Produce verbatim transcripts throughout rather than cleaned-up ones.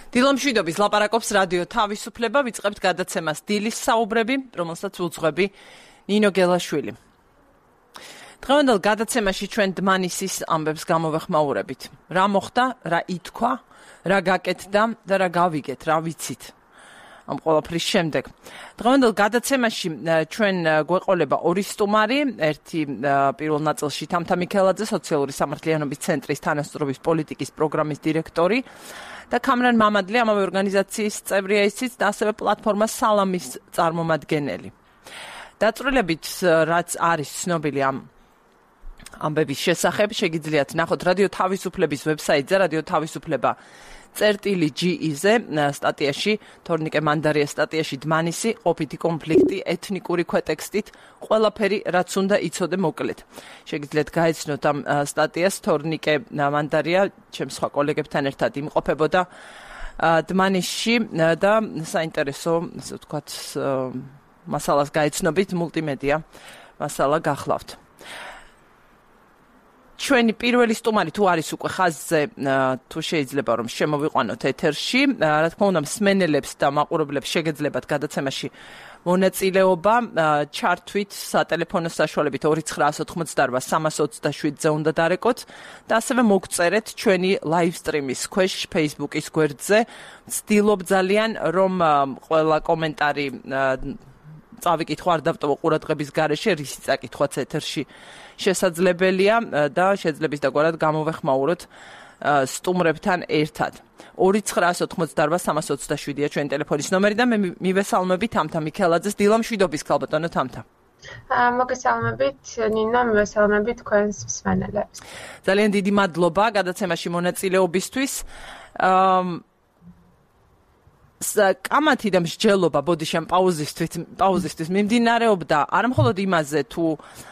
დილამშვიდობის ლაპარაკობს რადიო თავისუფლება, ვიწყებთ გადაცემას დილის საუბრები, რომელსაც უძღვები ნინო გელაშვილი. დღევანდელ გადაცემაში ჩვენ დმანისის ამბებს გამოვეხმაურებით. რა მოხდა, რა ითქვა, რა გაკეთდა და რა გავიგეთ, რა ვიცით ამ ყველაფრის შემდეგ. დღევანდელ გადაცემაში ჩვენ გვეყოლება ორი სტუმარი, ერთი პირველ ნაწილში თამთა მიქელაძე, სოციალური სამართლიანობის ცენტრის თანასწორობის პოლიტიკის პროგრამის დირექტორი და კამრან მამადლი, ამავე ორგანიზაციის წევრია ისიც და ასევე პლატფორმა სალამის წარმომადგენელი. დაწვრილებით, რაც არის ცნობილი ამ ამბების შესახებ, შეგიძლიათ ნახოთ რადიო თავისუფლების ვებსაიტზე, რადიო თავისუფლება წერტილი ჯი-ზე სტატიაში, თორნიკე მანდარიას სტატიაში დმანისი, ყოფითი კონფლიქტი, ეთნიკური ქვეტექსტით, ყველაფერი რაც უნდა იცოდე მოკლედ. შეგიძლიათ გაეცნოთ ამ სტატიას, თორნიკე მანდარია, ჩემს სხვა კოლეგებთან ერთად იმყოფებოდა დმანისში და საინტერესო, ასე ვთქვათ, მასალას გაეცნობით, მულტიმედია მასალა გახლავთ. ჩვენი პირველი სტუმარი თუ არის უკვე ხაზზე, თუ შეიძლება რომ შემოვიყვანოთ ეთერში, რა თქმა უნდა მსმენელებს და მაყურებლებს შეგეძლებათ გადაცემაში მონაწილეობა, ჩართვით სატელეფონო საშუალებით ორი ცხრა ოთხმოცდაოთხ სამას ოცდაშვიდზე უნდა დარეკოთ და ასევე მოგწერეთ ჩვენი live stream-ის ქვეშ Facebook-ის გვერდზე. ვცდილობ ძალიან რომ ყველა კომენტარი წავიკითხო არ დავტოვო ყურადღების გარეშე, რისი წაკითხვაც ეთერში შესაძლებელია და შეძლებს დაგვარად გამოვეხმაუროთ სტუმრებთან ერთად. ორი ცხრა ოთხმოცდაოთხ სამას ოცდაშვიდია ჩვენი ტელეფონის ნომერი და მე მივესალმებით თამთა მიქელაძეს. დილამშვიდობის ქალბატონო თამთა. მოგესალმებით ნინო, მივესალმებით თქვენს მსმენელებს. ძალიან დიდი მადლობა გადაცემაში მონაწილეობისთვის. კამათი და მსჯელობა ბოდიშამ პაუზისთვის პაუზისთვის მიმდინარეობდა არა მხოლოდ იმაზე თუ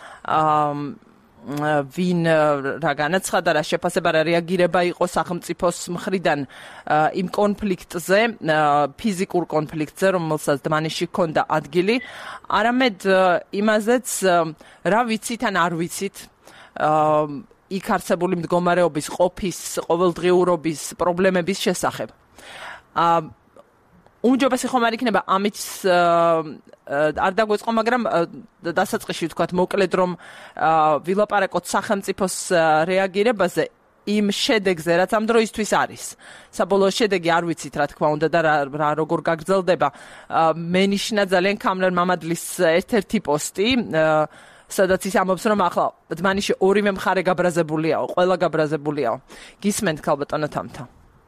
ვინ რა განაცხადა, რა შეფასება, რა რეაგირება იყო სახელმწიფოს მხრიდან იმ კონფლიქტზე, ფიზიკურ კონფლიქტზე, რომელსაც დმანისში ჰქონდა ადგილი, არამედ იმაზეც რა ვიცით ან არ ვიცით იქ არსებული მდგომარეობის ყოფის, ყოველდღიურობის პრობლემების შესახებ. უმჯობესი ხომ არ იქნება ამით არ დაგვეწყო, მაგრამ დასაწყისში ვთქვათ მოკლედ რომ ვილაპარაკოთ სახელმწიფოს რეაგირებაზე იმ შედეგზე, რაც ამ დროისთვის არის. საბოლოო შედეგი არ ვიცით რა თქმა უნდა და რა როგორ გაგრძელდება. მენიშნა ძალიან კამრან მამადლის ერთ-ერთი პოსტი, სადაც ის ამბობს რომ ახლა დმანისში ორივე მხარე გაბრაზებულიაო, ყველა გაბრაზებულიაო. გისმენთ ქალბატონო თამთა.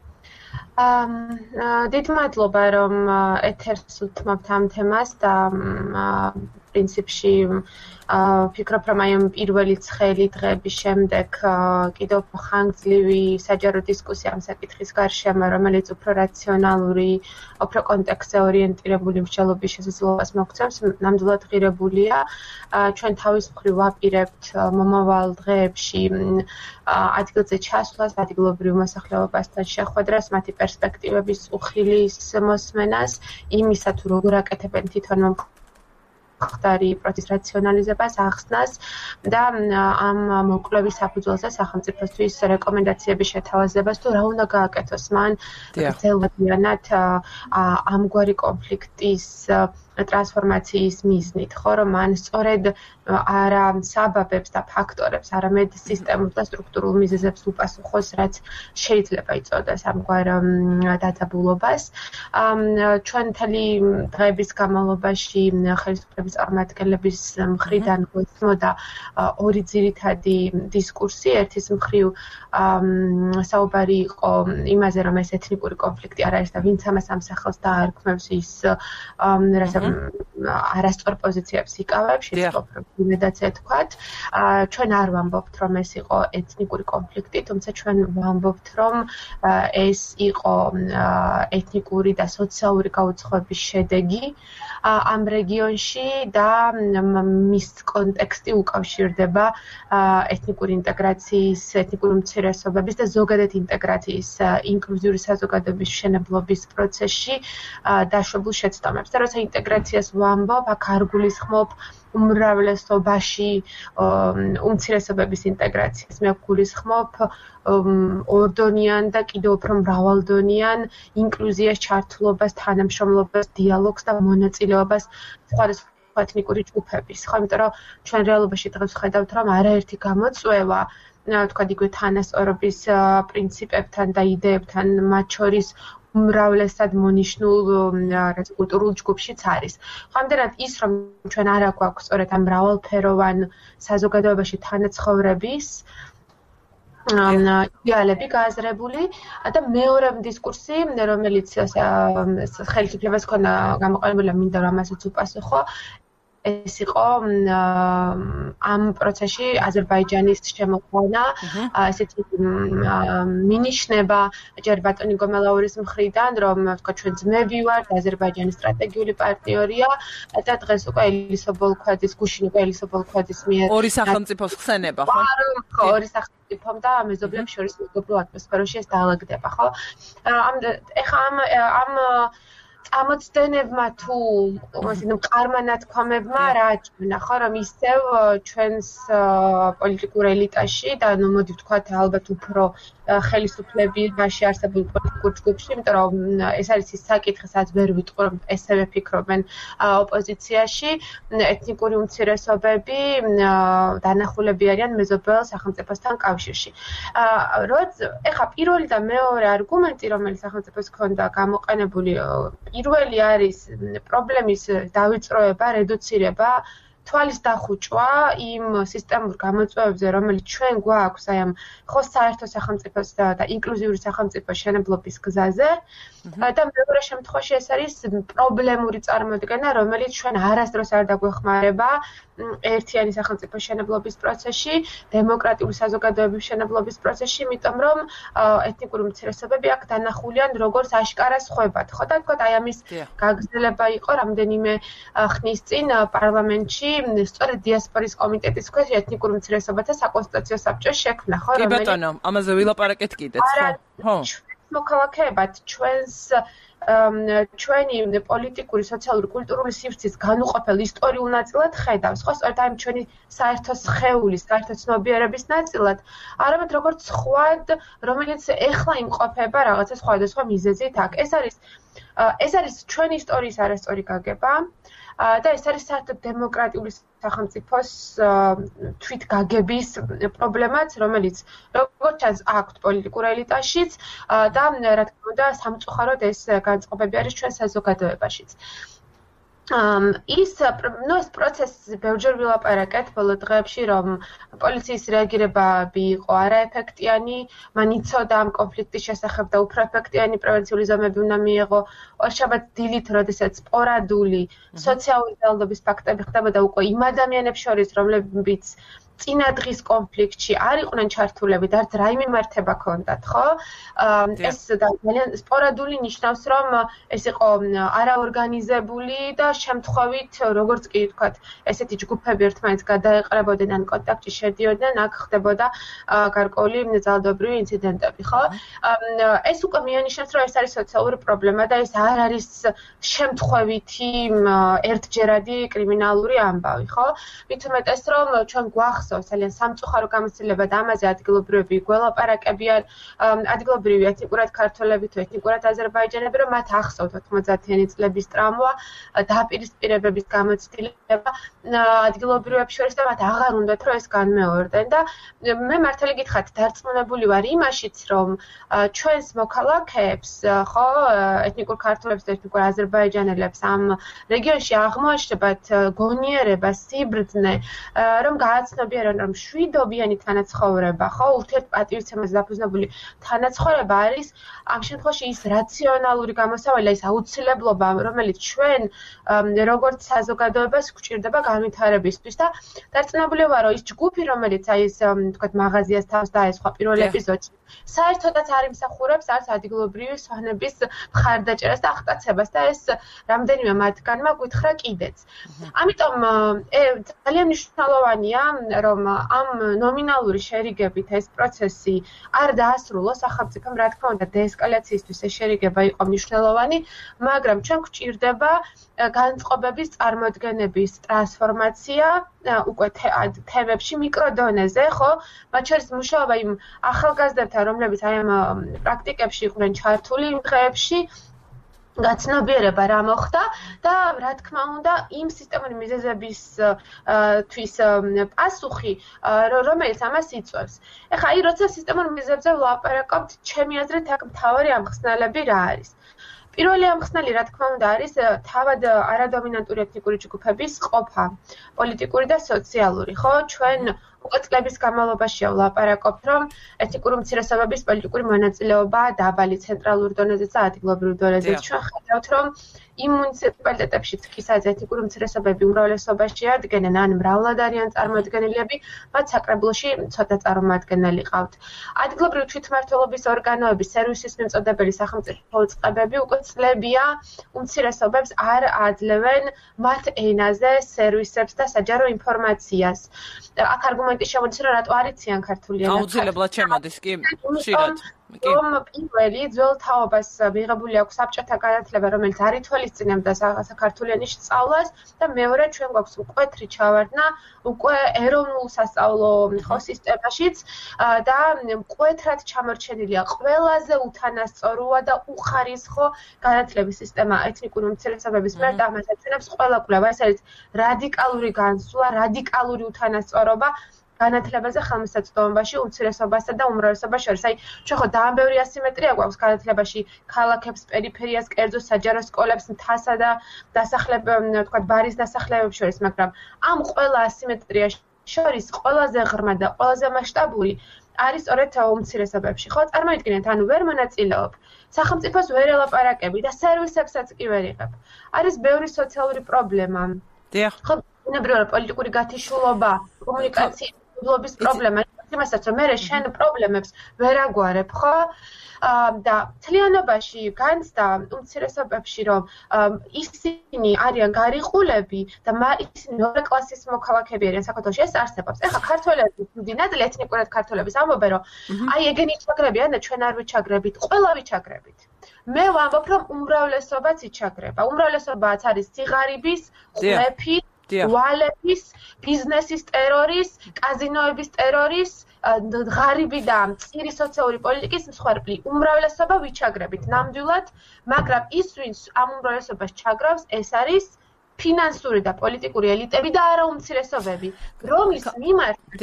დიდ მადლობა რომ ეთერს უთმობთ ამ თემას და პრინციპში ვფიქრობ რომ აი ამ პირველი ცხელი დღეების შემდეგ კიდევ ხანგრძლივი საჯარო დისკუსია ამ საკითხის გარშემო, რომელიც უფრო რაციონალური, უფრო კონტექსტზე ორიენტირებული მსჯელობის შესაძლებლობას მოგცემს, ნამდვილად ღირებულია. ჩვენ თავის მხრივ ვაპირებთ მომავალ დღეებში ადგილზე ჩასვლას, ადგილობრივ მოსახლეობასთან შეხვედრას, მათი პერსპექტივების უხილის მოსმენას, იმისა თუ როგორ აკეთებენ თვითონ ხდარი პროცესის რაციონალიზებას, ახსნას და ამ მოკვლევის საფუძველზე სახელმწიფოსთვის რეკომენდაციების შეთავაზებას თუ რა უნდა გააკეთოს მან გრძელვადიანად ამგვარი კონფლიქტის ტრანსფორმაციის მიზნით, ხო რომ მან სწორედ არა საბაბებს და ფაქტორებს, არამედ სისტემურ და სტრუქტურულ მიზეზებს უპასუხოს, რაც შეიძლება იწოდოს ამგვარ დაძაბულობას. ჩვენ მთელი დღეების განმავლობაში ხელისუფლების წარმომადგენლების მხრიდან გვესმოდა ორი ძირითადი დისკურსი. ერთის მხრივ საუბარი იყო იმაზე, რომ ეს ეთნიკური კონფლიქტი არ არის და ვინც ამას ამსახელს და არქმევს ის რასაც არასწორ პოზიციებს იკავებს, შეიძლება რომ იმედაც ეთქვათ. ჩვენ არ ვამბობთ, რომ ეს იყო ეთნიკური კონფლიქტი, თუმცა ჩვენ ვამბობთ, რომ ეს იყო ეთნიკური და სოციალური გაუცხოების შედეგი ამ რეგიონში და მის კონტექსტი უკავშირდება ეთნიკური ინტეგრაციის, ეთნიკური უმცირესობების და ზოგადად ინტეგრაციის, ინკლუზიური საზოგადოების მშენებლობის პროცესში დაშვებულ შეცდომებს. და როცა ინტეგრაცია ინტეგრაციას ვამბობ, აქ არ გულისხმობ უმრავლესობაში უმცირესობების ინტეგრაციას. მე გულისხმობ ორდონიან და კიდევ უფრო მრავალდონიან ინკლუზიას, ჩართულობას, თანამშრომლობას, დიალოგს და მონაწილეობას სხვადასხვა ეთნიკური ჯგუფების. ხო, იმიტომ რომ ჩვენ რეალობაში დღეს ხედავთ, რომ არაერთი გამოწვევა თქვა იქვე თანასწორობის პრინციპებთან და იდეებთან მათ შორის უმრავლესად მონიშნულ რაც კულტურულ ჯგუფშიც არის. ხო, ამდენად ის რომ ჩვენ არ აქვს სწორედ ამ მრავალფეროვან საზოგადოებაში თანაცხოვრების იდეალები გააზრებული და მეორე დისკურსი, რომელიც ხელისუფლებას ჰქონდა გამოყენებული, მინდა რომ ამასაც უპასუხო, ეს იყო ამ პროცესში აზერბაიჯანის შემოყვანა, ესეთი მინიშნება ჯერ ბატონი გომელაურის მხრიდან, რომ თქვა ჩვენ ძმები ვართ, აზერბაიჯანის სტრატეგიული პარტნიორია და დღეს უკვე ელისო ბოლქვაძის, გუშინ უკვე ელისო ბოლქვაძის მიერ ორი სახელმწიფოს ხსენება, ხო? ხო, ორი სახელმწიფომ და მეზობლებს შორის მეგობრულ ატმოსფეროში ეს დაალაგდება, ხო? ამ ეხა ამ ამ წამოწდენებმა თუ ისინი მყარმა ნათქვამებმა რა აჩვენა, ხო, რომ ისევ ჩვენს პოლიტიკურ ელიტაში და ნუ მოდი ვთქვათ ალბათ უფრო ხელისუფლებაში არსებულ პოლიტიკურ ჯგუფში, იმიტომ რომ ეს არის ის საკითხი, სადაც ვერ ვიტყვი, რომ ესევე ფიქრობენ ოპოზიციაში, ეთნიკური უმცირესობები დანახულები არიან მეზობელ სახელმწიფოსთან კავშირში. ეხა პირველი და მეორე არგუმენტი, რომელიც სახელმწიფოს ჰქონდა გამოყენებული, პირველი არის პრობლემის დავიწროება, რედუცირება, თვალის დახუჭვა იმ სისტემურ გამოწვევებზე, რომელიც ჩვენ გვაქვს აი ამ ხო საერთო სახელმწიფოს და ინკლუზიური სახელმწიფოს შენებლობის გზაზე და მეორე შემთხვევაში ეს არის პრობლემური წარმოდგენა, რომელიც ჩვენ არასდროს არ დაგვეხმარება ერთიანი სახელმწიფოს შენებლობის პროცესში, დემოკრატიული საზოგადოების შენებლობის პროცესში, იმიტომ რომ ეთნიკური უმცირესობები აქ დანახულიან როგორც აშკარა სხვებად. ხო და თქვა აი ამის გაგრძელება იყო რამდენიმე ხნის წინ პარლამენტში სწორედ დიასპორის კომიტეტის ქვეშ ეთნიკურ უმცირესობათა საკონსტიტუციო საბჭოს შექმნა, ხო, რომელიც კი ბატონო, ამაზე ვილაპარაკეთ კიდეც, ხო? მოქალაქეებად ჩვენს ჩვენი პოლიტიკური, სოციალური, კულტურული სივრცის განუყოფელ ისტორიულ ნაწილად ხედავს, ხო, სწორედ ამ ჩვენი საერთო სხეულის, საერთო ცნობიერების ნაწილად, არამედ როგორც სხვად, რომელიც ეხლა იმყოფება რაღაცა სხვადასხვა მიზეზით აქ. ეს არის ეს არის ჩვენი ისტორიის არასწორი გაგება და ეს არის საერთოდ დემოკრატიული სახელმწიფოს თვითგაგების პრობლემაც, რომელიც როგორც ჩანს აქვთ პოლიტიკურ ელიტაშიც და რა თქმა უნდა სამწუხაროდ ეს განწყობები არის ჩვენ საზოგადოებაშიც. ის ნუ ეს პროცესი ბევრჯერ ვილაპარაკეთ ბოლო დღეებში, რომ პოლიციის რეაგირებები იყო არაეფექტიანი, მან იცოდა ამ კონფლიქტის შესახებ და უფრო ეფექტიანი პრევენციული ზომები უნდა მიეღო. ორშაბათს დილით, როდესაც სპორადული სოციალური ძალადობის ფაქტები ხდებოდა უკვე იმ ადამიანებს შორის, რომლებიც წინა დღის კონფლიქტში არ იყვნენ ჩართულები და არც რაიმე მართება ჰქონდათ, ხო? ეს ძალიან სპორადული ნიშნავს, რომ ეს იყო არაორგანიზებული და შემთხვევით, როგორც კი ვთქვათ, ესეთი ჯგუფები ერთმანეთს გადაეყრებოდნენ ან კონტაქტში შედიოდნენ, აქ ხდებოდა გარკვეული ძალადობრივი ინციდენტები, ხო? ეს უკვე მიანიშნებს, რომ ეს არის სოციალური პრობლემა და ეს არ არის შემთხვევითი ერთჯერადი კრიმინალური ამბავი, ხო? მით უმეტეს, რომ ჩვენ გვახსოვს ძალიან სამწუხარო გამოცდილება და ამაზე ადგილობრივები გველაპარაკებიან, ადგილობრივი ეთნიკურად ქართველები თუ ეთნიკურად აზერბაიჯანელები, რომ მათ ახსოვთ ოთხმოცდაათიანი წლების ტრავმა, დაპირისპირებების გამოცდილება ადგილობრივებს შორის და მათ აღარ უნდათ, რომ ეს განმეორდნენ და მე მართალი გითხრათ, დარწმუნებული ვარ იმაშიც, რომ ჩვენს მოქალაქეებს, ხო, ეთნიკურ ქართველებს და ეთნიკურ აზერბაიჯანელებს ამ რეგიონში აღმოაჩნდებათ გონიერება, სიბრძნე, რომ გააცნობიერონ, რომ მშვიდობიანი თანაცხოვრება, ხო, ურთიერთპატივისცემაზე დაფუძნებული თანაცხოვრება არის ამ შემთხვევაში ის რაციონალური გამოსავალი, ის აუცილებლობა, რომელიც ჩვენ როგორც საზოგადოებას გვჭირდება განვითარებისთვის და დარწმუნებული ვარ, რომ ის ჯგუფი, რომელიც აი ეს თქვათ მაღაზიას თავს დაესხვა პირველ ეპიზოდში, საერთოდაც არ იმსახურებს არც ადგილობრივი სვანების მხარდაჭერას და აღტაცებას და ეს რამდენიმე მათგანმა გითხრა კიდეც. ამიტომ ძალიან მნიშვნელოვანია, რომ ამ ნომინალური შერიგებით ეს პროცესი არ დაასრულოს სახელმწიფომ, რა თქმა უნდა, დეესკალაციისთვის ეს შერიგება იყო მნიშვნელოვანი, მაგრამ ჩვენ გვჭირდება განწყობების წარმოდგენების ტრანსფორმაცია უკვე თემებში მიკროდონეზე, ხო? მათ შორის მუშაობა იმ ახალგაზრდებთან, რომლებიც აი ამ პრაქტიკებში იყვნენ ჩართული იმ დღეებში, გაცნობიერება რა მოხდა და რა თქმა უნდა იმ სისტემური მიზეზებისთვის პასუხი, რომელიც ამას იწვევს. ეხლა აი როცა სისტემურ მიზეზებზე ვლაპარაკობთ, ჩემი აზრით აქ მთავარი ამხსნელები რა არის? პირველი ამხსნელი, რა თქმა უნდა, არის თავად არადომინანტური ეთნიკური ჯგუფების ყოფა, პოლიტიკური და სოციალური, ხო? ჩვენ უკვე წლების განმავლობაშია ვლაპარაკობთ, რომ ეთნიკური უმცირესობების პოლიტიკური მონაწილეობა დაბალი ცენტრალურ დონეზეც და ადგილობრივ დონეზეც. ჩვენ ხედავთ, რომ იმ მუნიციპალიტეტებშიც კისაც ეთნიკური უმცირესობები უმრავლესობაში არდგენენ, ან მრავლად არიან წარმოადგენელები, მათ საკრებულოში ცოტა წარმომადგენელი ყავთ. ადგილობრივი თვითმმართველობის ორგანოების სერვისის მიმწოდებელი სახელმწიფო წყებები უკვე წლებია უმცირესობებს არ აძლევენ მათ ენაზე სერვისებს და საჯარო ინფორმაციას. აქ არგუმენტი შემოდის, რომ რატო არ იციან ქართული ენა. აუცილებლად შემოდის, კი, ხშირად. რომ პირველი ძველ თაობას მიღებული აქვს საბჭოთა განათლება, რომელიც არ ითვალისწინებდა საქართველოს ენის სწავლას და მეორე ჩვენ გვაქვს მკვეთრი ჩავარდნა უკვე ეროვნულ სასწავლო ხო სისტემაშიც და მკვეთრად ჩამორჩენილია ყველაზე უთანასწოროა და უხარისხო განათლების სისტემა ეთნიკური უმცირესობების მიერ და ამას ეწინებს ყველა კვლევა. ეს არის რადიკალური განსვლა, რადიკალური უთანასწორობა განათლებაზე ხელმისაწვდომობაში უმცირესობასა და უმრავლესობას შორის. აი, ჩვენ ხო ძალიან ბევრი ასიმეტრია გვაქვს განათლებაში, ქალაქებს, პერიფერიას, კერძო საჯარო სკოლებს, მთასა და დასახლებებს, თქვა ბარის დასახლებებს შორის, მაგრამ ამ ყველა ასიმეტრიაში შორის ყველაზე ღრმა და ყველაზე მასშტაბური არის სწორედ უმცირესობებში. ხო, წარმოიდგინეთ, ანუ ვერ მონაწილეობ, სახელმწიფოს ვერ ელაპარაკები და სერვისებსაც კი ვერ იღებ. არის ბევრი სოციალური პრობლემა. დიახ. ხო, ბუნებრივია პოლიტიკური გათიშულობა, კომუნიკაციის უბლობის პრობლემა, იმასაც რომ მე შენ პრობლემებს ვერ აგვარებ, ხო? და თლიანობაში განცდა უმცირესობებში, რომ ისინი არიან გარიყულები და ისინი მეორე კლასის მოქალაქეები არიან საქართველოში, ეს არსებობს. ეხლა ქართველების დიდი ნაწილი ეთნიკურად ქართველების ამბობენ, რომ აი ეგენი ჩაგრებიან და ჩვენ არ ვიჩაგრებით, ყველა ვიჩაგრებით. მე ვამბობ, რომ უმრავლესობაც იჩაგრება. უმრავლესობაც არის სიღარიბის, ყლეფის, ვალების, ბიზნესის ტერორის, კაზინოების ტერორის, ღარიბი და მწირი სოციალური პოლიტიკის მსხვერპლი. უმრავლესობა ვიჩაგრებით ნამდვილად, მაგრამ ის, ვინც ამ უმრავლესობას ჩაგრავს, ეს არის ფინანსური და პოლიტიკური ელიტები და არა უმცირესობები, რომლის მიმართ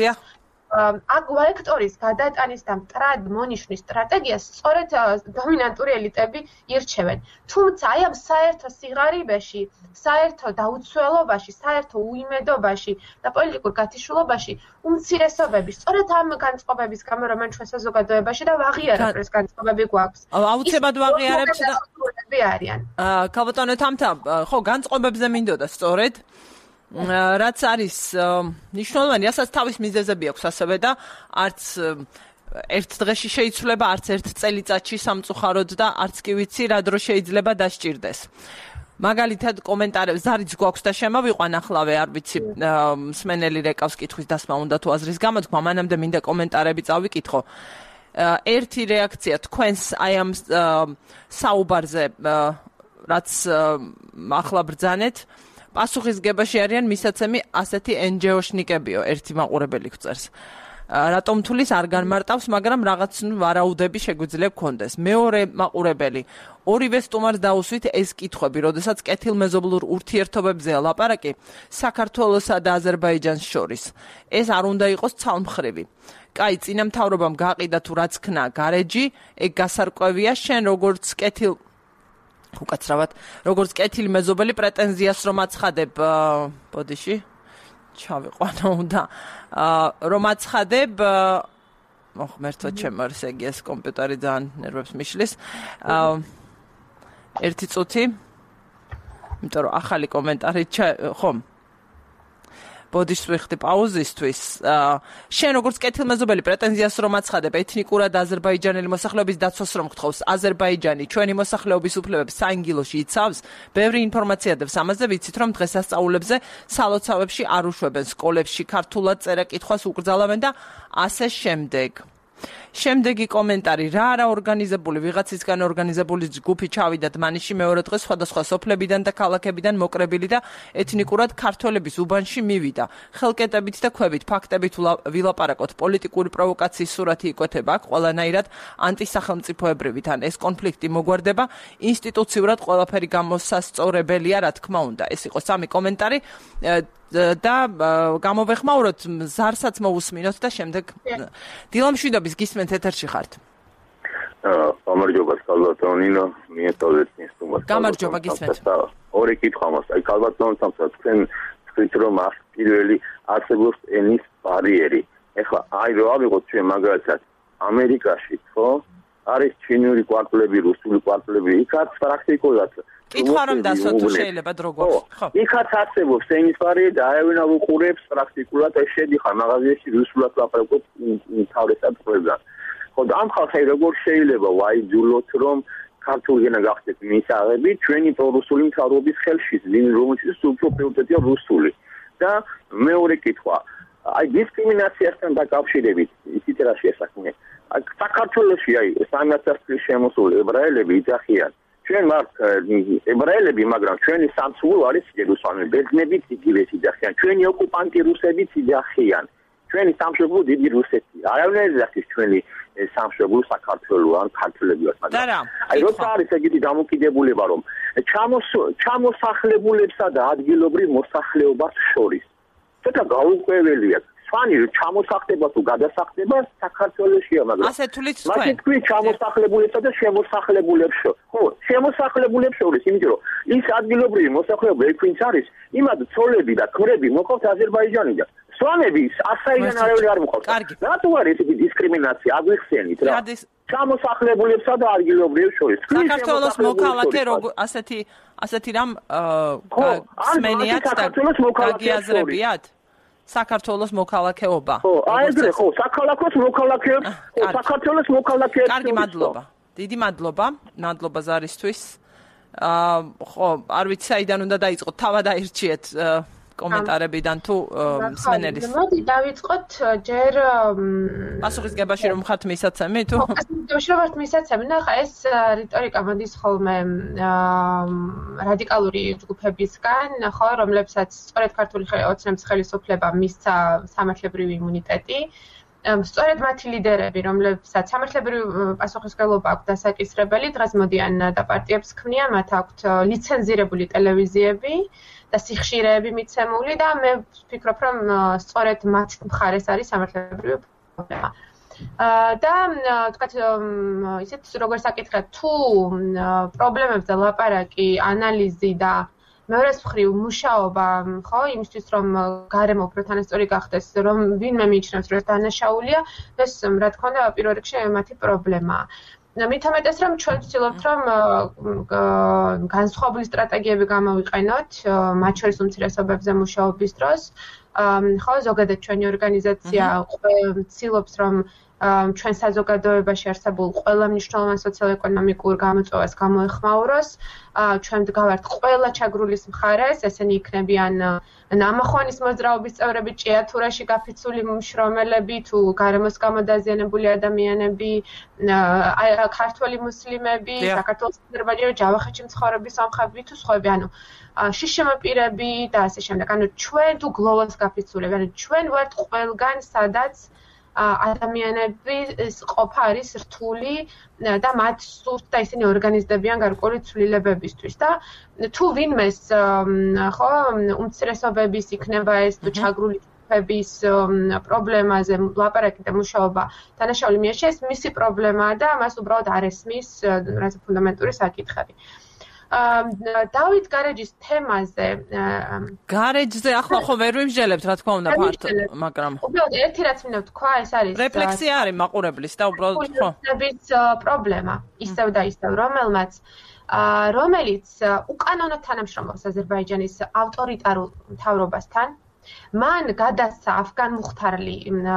აქ ვექტორის გადატანის და მტრად მონიშნის სტრატეგიას სწორედ დომინანტური ელიტები ირჩევენ. თუმცა აი ამ საერთო სიღარიბეში, საერთო დაუცველობაში, საერთო უიმედობაში და პოლიტიკურ გათიშულობაში უმცირესობები სწორედ ამ განწყობების გამო, რომ ჩვენ საზოგადოებაში და ვაღიარებ ეს განწყობები გვაქვს. აუცილებლად ვაღიარებთ და არიან. ქალბატონო თამთა, ხო, განწყობებზე მინდოდა სწორედ რაც არის მნიშვნელოვანი, რასაც თავის მიზეზები აქვს ასევე და არც ერთ დღეში შეიცვლება, არც ერთ წელიწადში სამწუხაროდ და არც კი ვიცი რა დრო შეიძლება დასჭირდეს. მაგალითად კომენტარებს ზარიც გვაქვს და შემოვიყვან ახლავე, არ ვიცი, მსმენელი რეკავს კითხვის დასმა უნდა თუ აზრის გამოთქმა, მანამდე მინდა კომენტარები წავიკითხო. ერთი რეაქცია თქვენს აი ამ საუბარზე, რაც ახლა ბრძანეთ, პასუხისგებაში არიან მისაცემი ასეთი ენჯეოშნიკებიო, ერთი მაყურებელი გვწერს. რატომ თulis არ განმარტავს, მაგრამ რაღაც ვარაუდები შეგვიძლია გქონდეს. მეორე მაყურებელი, ორივე სტუმარს დაუსვით ეს კითხვები, როდესაც კეთილმეზობლურ ურთიერთობებზე ლაპარაკი საქართველოსა და აზერბაიჯანს შორის. ეს არ უნდა იყოს ცალმხრივი. კაი, წინამთავრობამ გაყიდა თუ რაც ქნა გარეჯი, ეგ გასარკვევია, შენ როგორც კეთილ უკაცრავად, როგორც კეთილი მეზობელი პრეტენზიას რომ აცხადებ, ბოდიში, ჩავიყვანო და რომ აცხადებ, ოხ, მერთო ჩემო ესე იგი ეს კომპიუტერი ძალიან ნერვებს მიშლის. ერთი წუთი. იმიტომ რომ ახალი კომენტარი ხომ. ბოდიშს ვიხდი პაუზისთვის. შენ როგორც კეთილმეზობელი პრეტენზიას რომ აცხადებ ეთნიკურად აზერბაიჯანელი მოსახლეობის დაცვას რომ გთხოვს, აზერბაიჯანი ჩვენი მოსახლეობის უფლებებს საინგილოში იცავს? ბევრი ინფორმაცია დევს ამაზე, ვიცით რომ დღესასწაულებზე სალოცავებში არ უშვებენ, სკოლებში ქართულად წერა-კითხვას უკრძალავენ და ასე შემდეგ. შემდეგი კომენტარი, რა არა ორგანიზებული, ვიღაცისგან ორგანიზებული ჯგუფი ჩავიდა დმანიში მეორე დღეს სხვადასხვა სოფლებიდან და ქალაქებიდან მოკრებილი და ეთნიკურად ქართველების უბანში მივიდა. ხელკეტებით და ქვებით, ფაქტებით ვილაპარაკოთ, პოლიტიკური პროვოკაციის სურათი იკვეთება, აქ ყველანაირად ანტისახელმწიფოებრივი თან ეს კონფლიქტი მოგვარდება, ინსტიტუციურად ყველაფერი გამოსასწორებელია, რა თქმა უნდა. ეს იყო სამი კომენტარი და გამოვეხმაუროთ ზარსაც მოусმინოთ და შემდეგ დილამშვიდობის გისმენთ ეთერში ხართ. გამარჯობა კალბატონინო, მიესწავლეთ ინსტუმას. გამარჯობა გისმენთ. ორი კითხვა მაქვს. აი კალბატონთან თქვენ თქვით რომ აქ პირველი არსებობს ენის ბარიერი. ეხლა აი რა ავიღოთ ჩვენ მაგალითად ამერიკაში ხო? არის ჩინური კვარტლები, რუსული კვარტლები, იქაც პრაქტიკულად კითხვა რომ დასო თუ შეიძლება დროგობს. ხო. იქაც არსებობს ენის ბარიერი და არავინ არ უყურებს პრაქტიკულად, ეს შედიხარ მაღაზიაში რუსულად ლაპარაკობ თავრესად ყველგან. ხო და ამ ხალხი როგორ შეიძლება ვაიძულოთ რომ ქართული ენა გახდეთ მისაღები ჩვენი პრორუსული მთავრობის ხელში, რომელშიც უფრო პრიორიტეტია რუსული. და მეორე კითხვა, აი დისკრიმინაციასთან დაკავშირებით, ისიც რა შეესახმე. აი საქართველოში აი სამასას წლის შემოსული ებრაელები იძახიან. ჩვენ ვართ ებრაელები, მაგრამ ჩვენი სამსხური არის იერუსალიმი, ბერძნებიც იგივეს იძახიან. ჩვენი ოკუპანტი რუსებიც იძახიან. ჩვენი სამშობლო დიდი რუსეთი. არავინ არ იძახის ჩვენი სამშობლო საქართველო ან ქართველები ვართ, მაგრამ აი როცა არის ეგეთი დამოკიდებულება რომ ჩამოსახლებულებსა და ადგილობრივ მოსახლეობას შორის ცოტა გაურკვეველია. სვანი ჩამოსახლება თუ გადასახლება საქართველოშია, მაგრამ ასე თulit თქვენ. მაშინ თქვი ჩამოსახლებულებსა და შემოსახლებულებს შორის. ხო, შემოსახლებულებს შორის, იმიტომ რომ ის ადგილობრივი მოსახლეობა ეგ ვინც არის, იმად ცოლები და ქმრები მოყავთ აზერბაიჯანიდან. სვანები ასაიდან არავინ არ მოყავთ. რატო არის ესეთი დისკრიმინაცია? აგვიხსენით რა. ჩამოსახლებულებსა და ადგილობრივ შორის. საქართველოს მოქალაქე როგორ ასეთი ასეთი რამ სმენიათ და გაგიაზრებიათ? საქართველოს მოქალაქეობა. ხო, აი ეგრე ხო, საქალაქოს მოქალაქეებს, საქართველოს მოქალაქეებს. კარგი, მადლობა. დიდი მადლობა, მადლობა ზარისთვის. აა ხო, არ ვიცი საიდან უნდა დაიწყოთ, თავად აირჩიეთ კომენტარებიდან თუ მსმენელის. მოდი დავიწყოთ ჯერ პასუხისგებაში რომ ხართ მისაცემი თუ? პასუხისგებაში რომ ხართ მისაცემი, ნახ ეს რიტორიკა მოდის ხოლმე რადიკალური ჯგუფებისგან, ხო, რომლებსაც სწორედ ქართული ოცნების ხელისუფლება მისცა სამართლებრივი იმუნიტეტი. სწორედ მათი ლიდერები, რომლებსაც სამართლებრივი პასუხისმგებლობა აქვთ დასაკისრებელი, დღეს მოდიან და პარტიებს ქმნიან, მათ აქვთ ლიცენზირებული ტელევიზიები და სიხშირეები მიცემული და მე ვფიქრობ, რომ სწორედ მათ მხარეს არის სამართლებრივი პრობლემა. და თქვათ ისეთ როგორ საკითხია, თუ პრობლემებზე ლაპარაკი, ანალიზი და მეორეს მხრივ მუშაობა, ხო, იმისთვის რომ გარემო უფრო თანასწორი გახდეს, რომ ვინმე მიიჩნევს, რომ დანაშაულია, ეს რა თქმა უნდა პირველ რიგში მათი პრობლემაა. მით უმეტეს რომ ჩვენ ვცდილობთ რომ განსხვავებული სტრატეგიები გამოვიყენოთ მათ შორის უმცირესობებზე მუშაობის დროს. ხო, ზოგადად ჩვენი ორგანიზაცია ვცდილობს რომ ჩვენ საზოგადოებაში არსებულ ყველა მნიშვნელოვან სოციალ-ეკონომიკურ გამოწვევას გამოეხმაუროს. ჩვენ ვდგავართ ყველა ჩაგრულის მხარეს, ესენი იქნებიან ნამახვანის მოძრაობის წევრები, ჭიათურაში გაფიცული მშრომელები, თუ გარემოს გამოდაზიანებული ადამიანები, ქართველი მუსლიმები, საქართველოს აზერბაიჯანის ჯავახეთში მცხოვრები სომხები თუ სხვები, ანუ შიშემ პირები და ასე შემდეგ. ანუ ჩვენ თუ გლოვას გაფიცულები, ანუ ჩვენ ვართ ყველგან, სადაც ადამიანების ყოფა არის რთული და მათ სურთ და ისინი ორგანიზდებიან გარკვეული ცვლილებებისთვის და თუ ვინმეს ხო უმცირესობების იქნება ეს თუ ჩაგრული ჯგუფების პრობლემაზე ლაპარაკი და მუშაობა დანაშაული მიეჩეს, მისი პრობლემაა და მას უბრალოდ არ ესმის რაღაცა ფუნდამენტური საკითხები. დავით გარეჯის თემაზე გარეჯზე ახლა ხო ვერ ვიმსჯელებთ რა თქმა უნდა ფართო, მაგრამ უბრალოდ ერთი რაც მინდა ვთქვა, ეს არის რეფლექსია არის მაყურებლის და უბრალოდ ხო პრობლემა ისევ და ისევ რომელმაც რომელიც უკანონოდ თანამშრომლობს აზერბაიჯანის ავტორიტარულ მთავრობასთან მან გადასცა αφგან მუხთარლი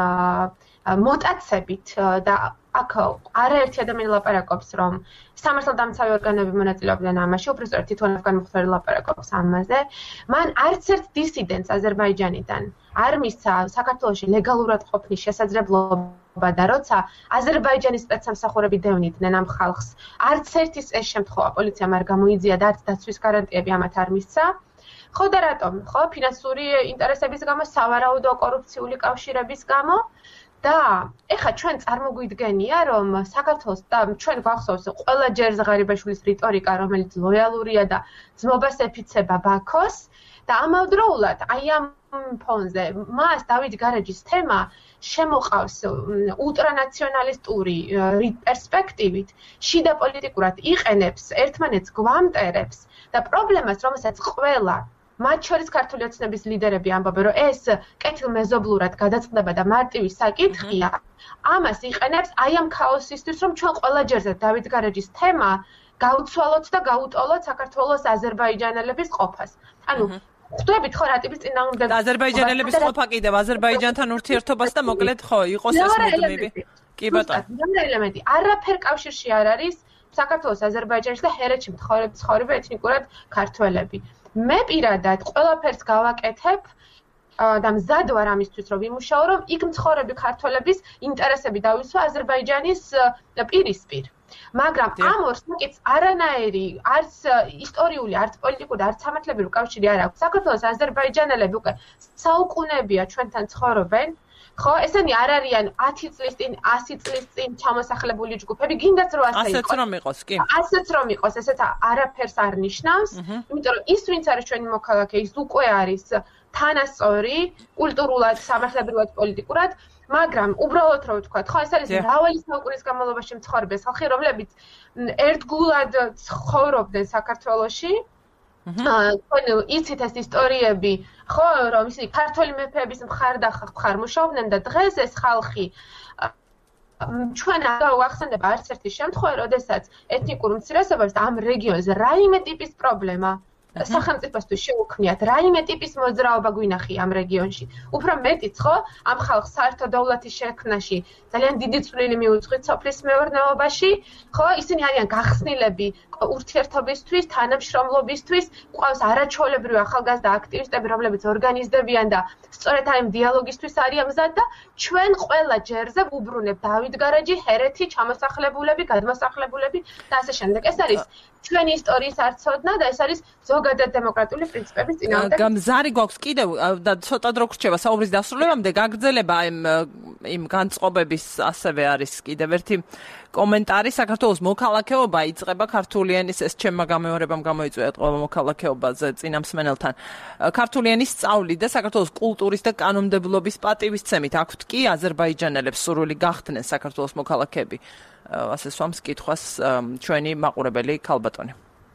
მოტაცებით და აქ არაერთი ადამიანი ლაპარაკობს, რომ სამართალდამცავი ორგანოები მონაწილეობდნენ ამაში, უბრალოდ თვითონ αφგან მუხთარი ლაპარაკობს ამაზე. მან არც ერთ დისიდენტს აზერბაიჯანიდან არ მისცა საქართველოში ლეგალურად ყოფნის შესაძლებლობა და როცა აზერბაიჯანის სპეცსამსახურები დევნიდნენ ამ ხალხს, არც ერთის ეს შემთხვევა პოლიციამ არ გამოიძია და არც დაცვის გარანტიები ამათ არ მისცა. ხო და რატომ? ხო, ფინანსური ინტერესების გამო, სავარაუდო კორუფციული კავშირების გამო და ეხლა ჩვენ წარმოგვიდგენია, რომ საქართველოს და ჩვენ გვახსოვს ყველა ჯერ ზღარიბაშვილის რიტორიკა, რომელიც ლოიალურია და ძმობას ეფიცება ბაქოს და ამავდროულად აი ამ ფონზე მას დავით გარეჯის თემა შემოყავს ულტრანაციონალისტური პერსპექტივით, შიდა პოლიტიკურად იყენებს, ერთმანეთს გვამტერებს და პრობლემას, რომელსაც ყველა მათ შორის ქართული ოცნების ლიდერები ამბობენ, რომ ეს კეთილმეზობლურად გადაწყდება და მარტივი საკითხია, ამას იყენებს აი ამ ქაოსისთვის, რომ ჩვენ ყველა ჯერზე დავით გარეჯის თემა გავცვალოთ და გაუტოლოთ საქართველოს აზერბაიჯანელების ყოფას. ანუ ხვდებით ხო რატიბის წინააღმდეგ აზერბაიჯანელების ყოფა კიდევ აზერბაიჯანთან ურთიერთობას და მოკლედ ხო იყოს ეს მუდმივი. კი ბატონო. მეორე ელემენტი, არაფერ კავშირში არ არის საქართველოს აზერბაიჯანში და ჰერეთში მცხოვრები ეთნიკურად ქართველები. მე პირადად ყველაფერს გავაკეთებ და მზად ვარ ამისთვის, რომ ვიმუშაო, რომ იქ მცხოვრები ქართველების ინტერესები დავისვა აზერბაიჯანის პირისპირ. მაგრამ ამ ორ საკითხს არანაირი არც ისტორიული, არც პოლიტიკური, არც სამართლებრივი კავშირი არ აქვს. საქართველოს აზერბაიჯანელები უკვე საუკუნეებია ჩვენთან ცხოვრობენ. ხო, ესენი არ არიან ათი წლის წინ, ასი წლის წინ ჩამოსახლებული ჯგუფები, გინდათ რომ ასე იყოს. ასეც რომ იყოს, კი. ასეც რომ იყოს, ესეც არაფერს არ ნიშნავს, იმიტომ რომ ის ვინც არის ჩვენი მოქალაქე, ის უკვე არის თანასწორი, კულტურულად, სამართლებრივად, პოლიტიკურად, მაგრამ უბრალოდ რომ ვთქვა, ხო, ეს არის მრავალი საუკუნის განმავლობაში მცხოვრები ხალხი, რომლებიც ერთგულად ცხოვრობდნენ საქართველოში. ანუ იცით ეს ისტორიები, ხო, რომ ისინი ქართველი მეფეების მხარდახარ მუშაობდნენ და დღეს ეს ხალხი ჩვენ გავახსენდება არც ერთი შემთხვევა, როდესაც ეთნიკურ უმცირესობებს ამ რეგიონზე რაიმე ტიპის პრობლემა სახელმწიფოსთვის შეუქმნიათ, რაიმე ტიპის მოძრაობა გვინახი ამ რეგიონში. უფრო მეტიც, ხო, ამ ხალხს საერთო დოვლათის შექმნაში ძალიან დიდი წვლილი მიუძღვით სოფლის მეურნეობაში, ხო, ისინი არიან გახსნილები ურთიერთობისთვის, თანამშრომლობისთვის, ყავს არაჩვეულებრივი ახალგაზრდა აქტივისტები, რომლებიც ორგანიზდებიან და სწორედ ამ დიალოგისთვის არიან მზად და ჩვენ ყველა ჯერზე ვუბრუნებთ დავით გარეჯი, ჰერეთი, ჩამოსახლებულები, გადმოსახლებულები და ასე შემდეგ. ეს არის ჩვენი ისტორიის არცოდნა და ეს არის ზოგადად დემოკრატიული პრინციპების წინააღმდეგ. გამზარი გვაქვს კიდევ და ცოტა დრო გრჩება საუბრის დასრულებამდე გაგრძელება იმ იმ განწყობების ასევე არის კიდევ ერთი კომენტარი. საქართველოს მოქალაქეობა იწყება ქართული ენის, ეს ჩემმა გამეორებამ გამოიწვია ყველა მოქალაქეობაზე წინამსმენელთან. ქართული ენის სწავლით და საქართველოს კულტურის და კანონმდებლობის პატივისცემით აქვთ კი აზერბაიჯანელებს სურვილი გახდნენ საქართველოს მოქალაქეები. ასე სვამს კითხვას ჩვენი მაყურებელი ქალბატონი.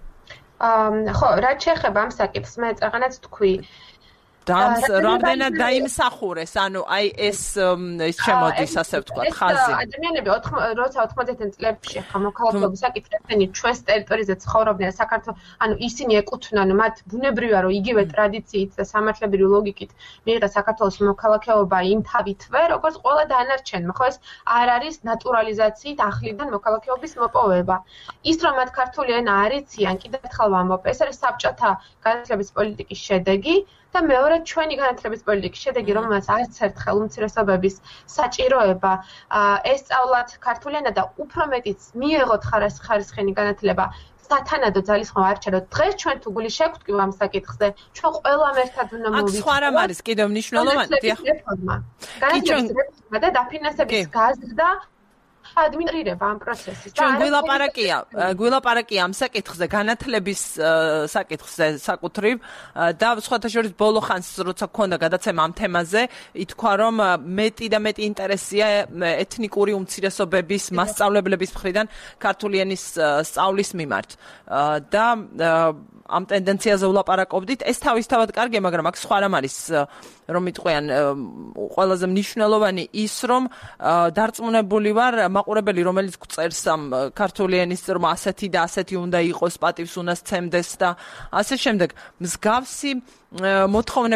ხო, რაც შეეხება ამ საკითხს, მე წაღანაც თქვი, და რამდენად დაიმსახურეს, ანუ აი ეს ის შემოდის, ასე ვთქვათ, ხაზი. ადამიანები როცა ოთხმოცდაათიან წლებში ხა მოქალაქეობის საკითხებთან ჩვენს ტერიტორიაზე ცხოვრობდნენ საქართველოს, ანუ ისინი ეკუთვნიან, მათ ბუნებრივია, რომ იგივე ტრადიციით და სამართლებრივი ლოგიკით მიიღეს საქართველოს მოქალაქეობა იმ თავითვე, როგორც ყველა დანარჩენმა, ხო ეს არ არის ნატურალიზაციით ახლიდან მოქალაქეობის მოპოვება. ის რომ მათ ქართული ენა არ იციან, კიდევ ერთხელ ვამბობ, ეს არის საბჭოთა განათლების პოლიტიკის შედეგი. და მეორე ჩვენი განათლების პოლიტიკის შედეგი, რომელსაც არც ერთხელ უმცირესობების საჭიროება ესწავლათ ქართული ენა და უფრო მეტიც მიეღოთ ხარისხიანი განათლება სათანადო ძალისხმევა არ ჩადოთ. დღეს ჩვენ თუ გული შევგვტკივ ამ საკითხზე, ჩვენ ყველამ ერთად უნდა მოვიდეთ. აქ სხვა რამ არის კიდევ მნიშვნელოვანი, დიახ. განათლების რეფორმა და დაფინანსების გაზრდა ადმინისტრირება ამ პროცესის. ჩვენ გვილაპარაკია, გვილაპარაკია ამ საკითხზე, განათლების საკითხზე საკუთრივ და სხვათა შორის ბოლო ხანს როცა გქონდა გადაცემა ამ თემაზე, ითქვა რომ მეტი და მეტი ინტერესია ეთნიკური უმცირესობების მასწავლებლების მხრიდან ქართული ენის სწავლის მიმართ. და ამ ტენდენციაზე ვლაპარაკობდით. ეს თავისთავად კარგია, მაგრამ აქ სხვა რამ არის, რომ იტყვიან ყველაზე მნიშვნელოვანი ის, რომ დარწმუნებული ვარ მაყურებელი, რომელიც გწერს ამ ქართული ენის რომ ასეთი და ასეთი უნდა იყოს, პატივს უნდა სცემდეს და ასე შემდეგ. მსგავსი მოთხოვნები და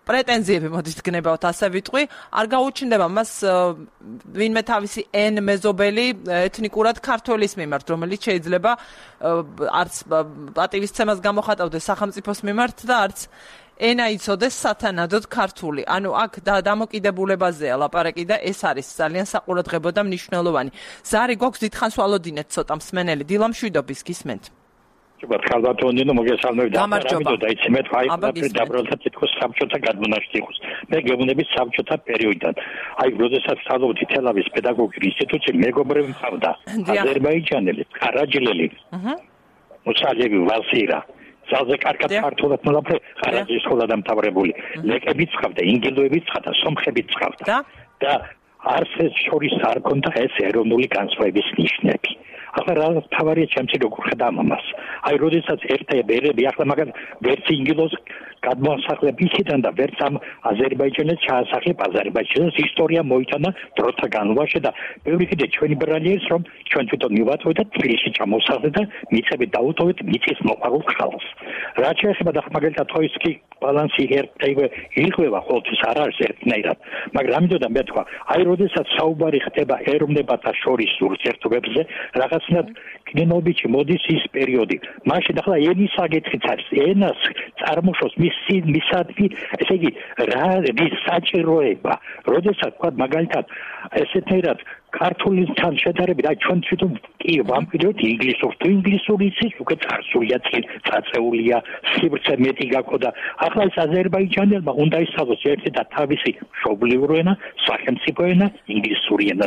პრეტენზიები მოდით გნებავთ ასე ვიტყვი, არ გაუჩნდება მას ვინმე თავისი N მეზობელი ეთნიკურად ქართველის მიმართ, რომელიც შეიძლება არც პატივისცემას გამოხატავდეს სახელმწიფოს მიმართ და არც ენა იცოდეს სათანადოდ ქართული. ანუ აქ დამოკიდებულებაზეა ლაპარაკი და ეს არის ძალიან საყურადღებო და მნიშვნელოვანი. ზარი გვაქვს დიდხანს ვალოდინეთ ცოტა მსმენელი. დილა მშვიდობის გისმენთ. ხალხატონინო მოგესალმებით. გამარჯობა. დაიცი მე თქვა იქ დაბრუნდა თითქოს საბჭოთა გადმონაშთი იყოს. მე გეუბნები საბჭოთა პერიოდიდან. აი, როდესაც სწავლობდი თელავის პედაგოგიური ინსტიტუტში, მეგობრები მყავდა. აზერბაიჯანელი, ყარაჯლელი. აჰა. მუსალები ვასირა. ძალზე კარგად ქართულად მოლაპრე ყარაჯლის სკოლა დამთავრებული. ლეკებიც ყავდა, ინგილოებიც ყავდა, სომხებიც ყავდა. და არსეს შორის არ ქონდა ეს ეროვნული განსხვავების ნიშნები. ახლა რა თავარია ჩემს როგორ ხედავ ამას. აი, როდესაც ერთია ბერები, ახლა მაგალ ვერც ინგილოს გადმოსახლებ ისიდან და ვერც ამ აზერბაიჯანეს ჩაასახლებ აზერბაიჯანის ისტორია მოიტანა დროთა განმავლობაში და ბევრი კიდე ჩვენი ბრალიერს რომ ჩვენ თვითონ მივაწვეთ და თბილისში ჩამოსახლეთ და მიწები დაუტოვეთ მიწის მოყვარულ ხალხს. რაც შეეხება და მაგალითად თოისკი ბალანსი ერთივე იღვევა ყოველთვის არ არის ერთნაირად. მაგრამ ამიტომ მე თქვა, აი, როდესაც საუბარი ხდება ეროვნებათა შორის ურთიერთობებზე, რაღაცნაირად კინოობიჩი მოდის ის პერიოდი. მაშინ ახლა ენის საკითხიც არის. ენას წარმოშობს მის მისადმი, ესე იგი, რა ის საჭიროება, როდესაც თქვა მაგალითად ესეთერად ქართულთან შედარებით, აი ჩვენ თვითონ კი ვამპირებთ ინგლისურს, თუ ინგლისური იცის, უკვე წარსულია წინ, წაწეულია, სივრცე მეტი გაქვს და ახლა ეს აზერბაიჯანელმა უნდა ისწავლოს ერთი და თავისი მშობლიური ენა, სახელმწიფო ენა, ინგლისური ენა.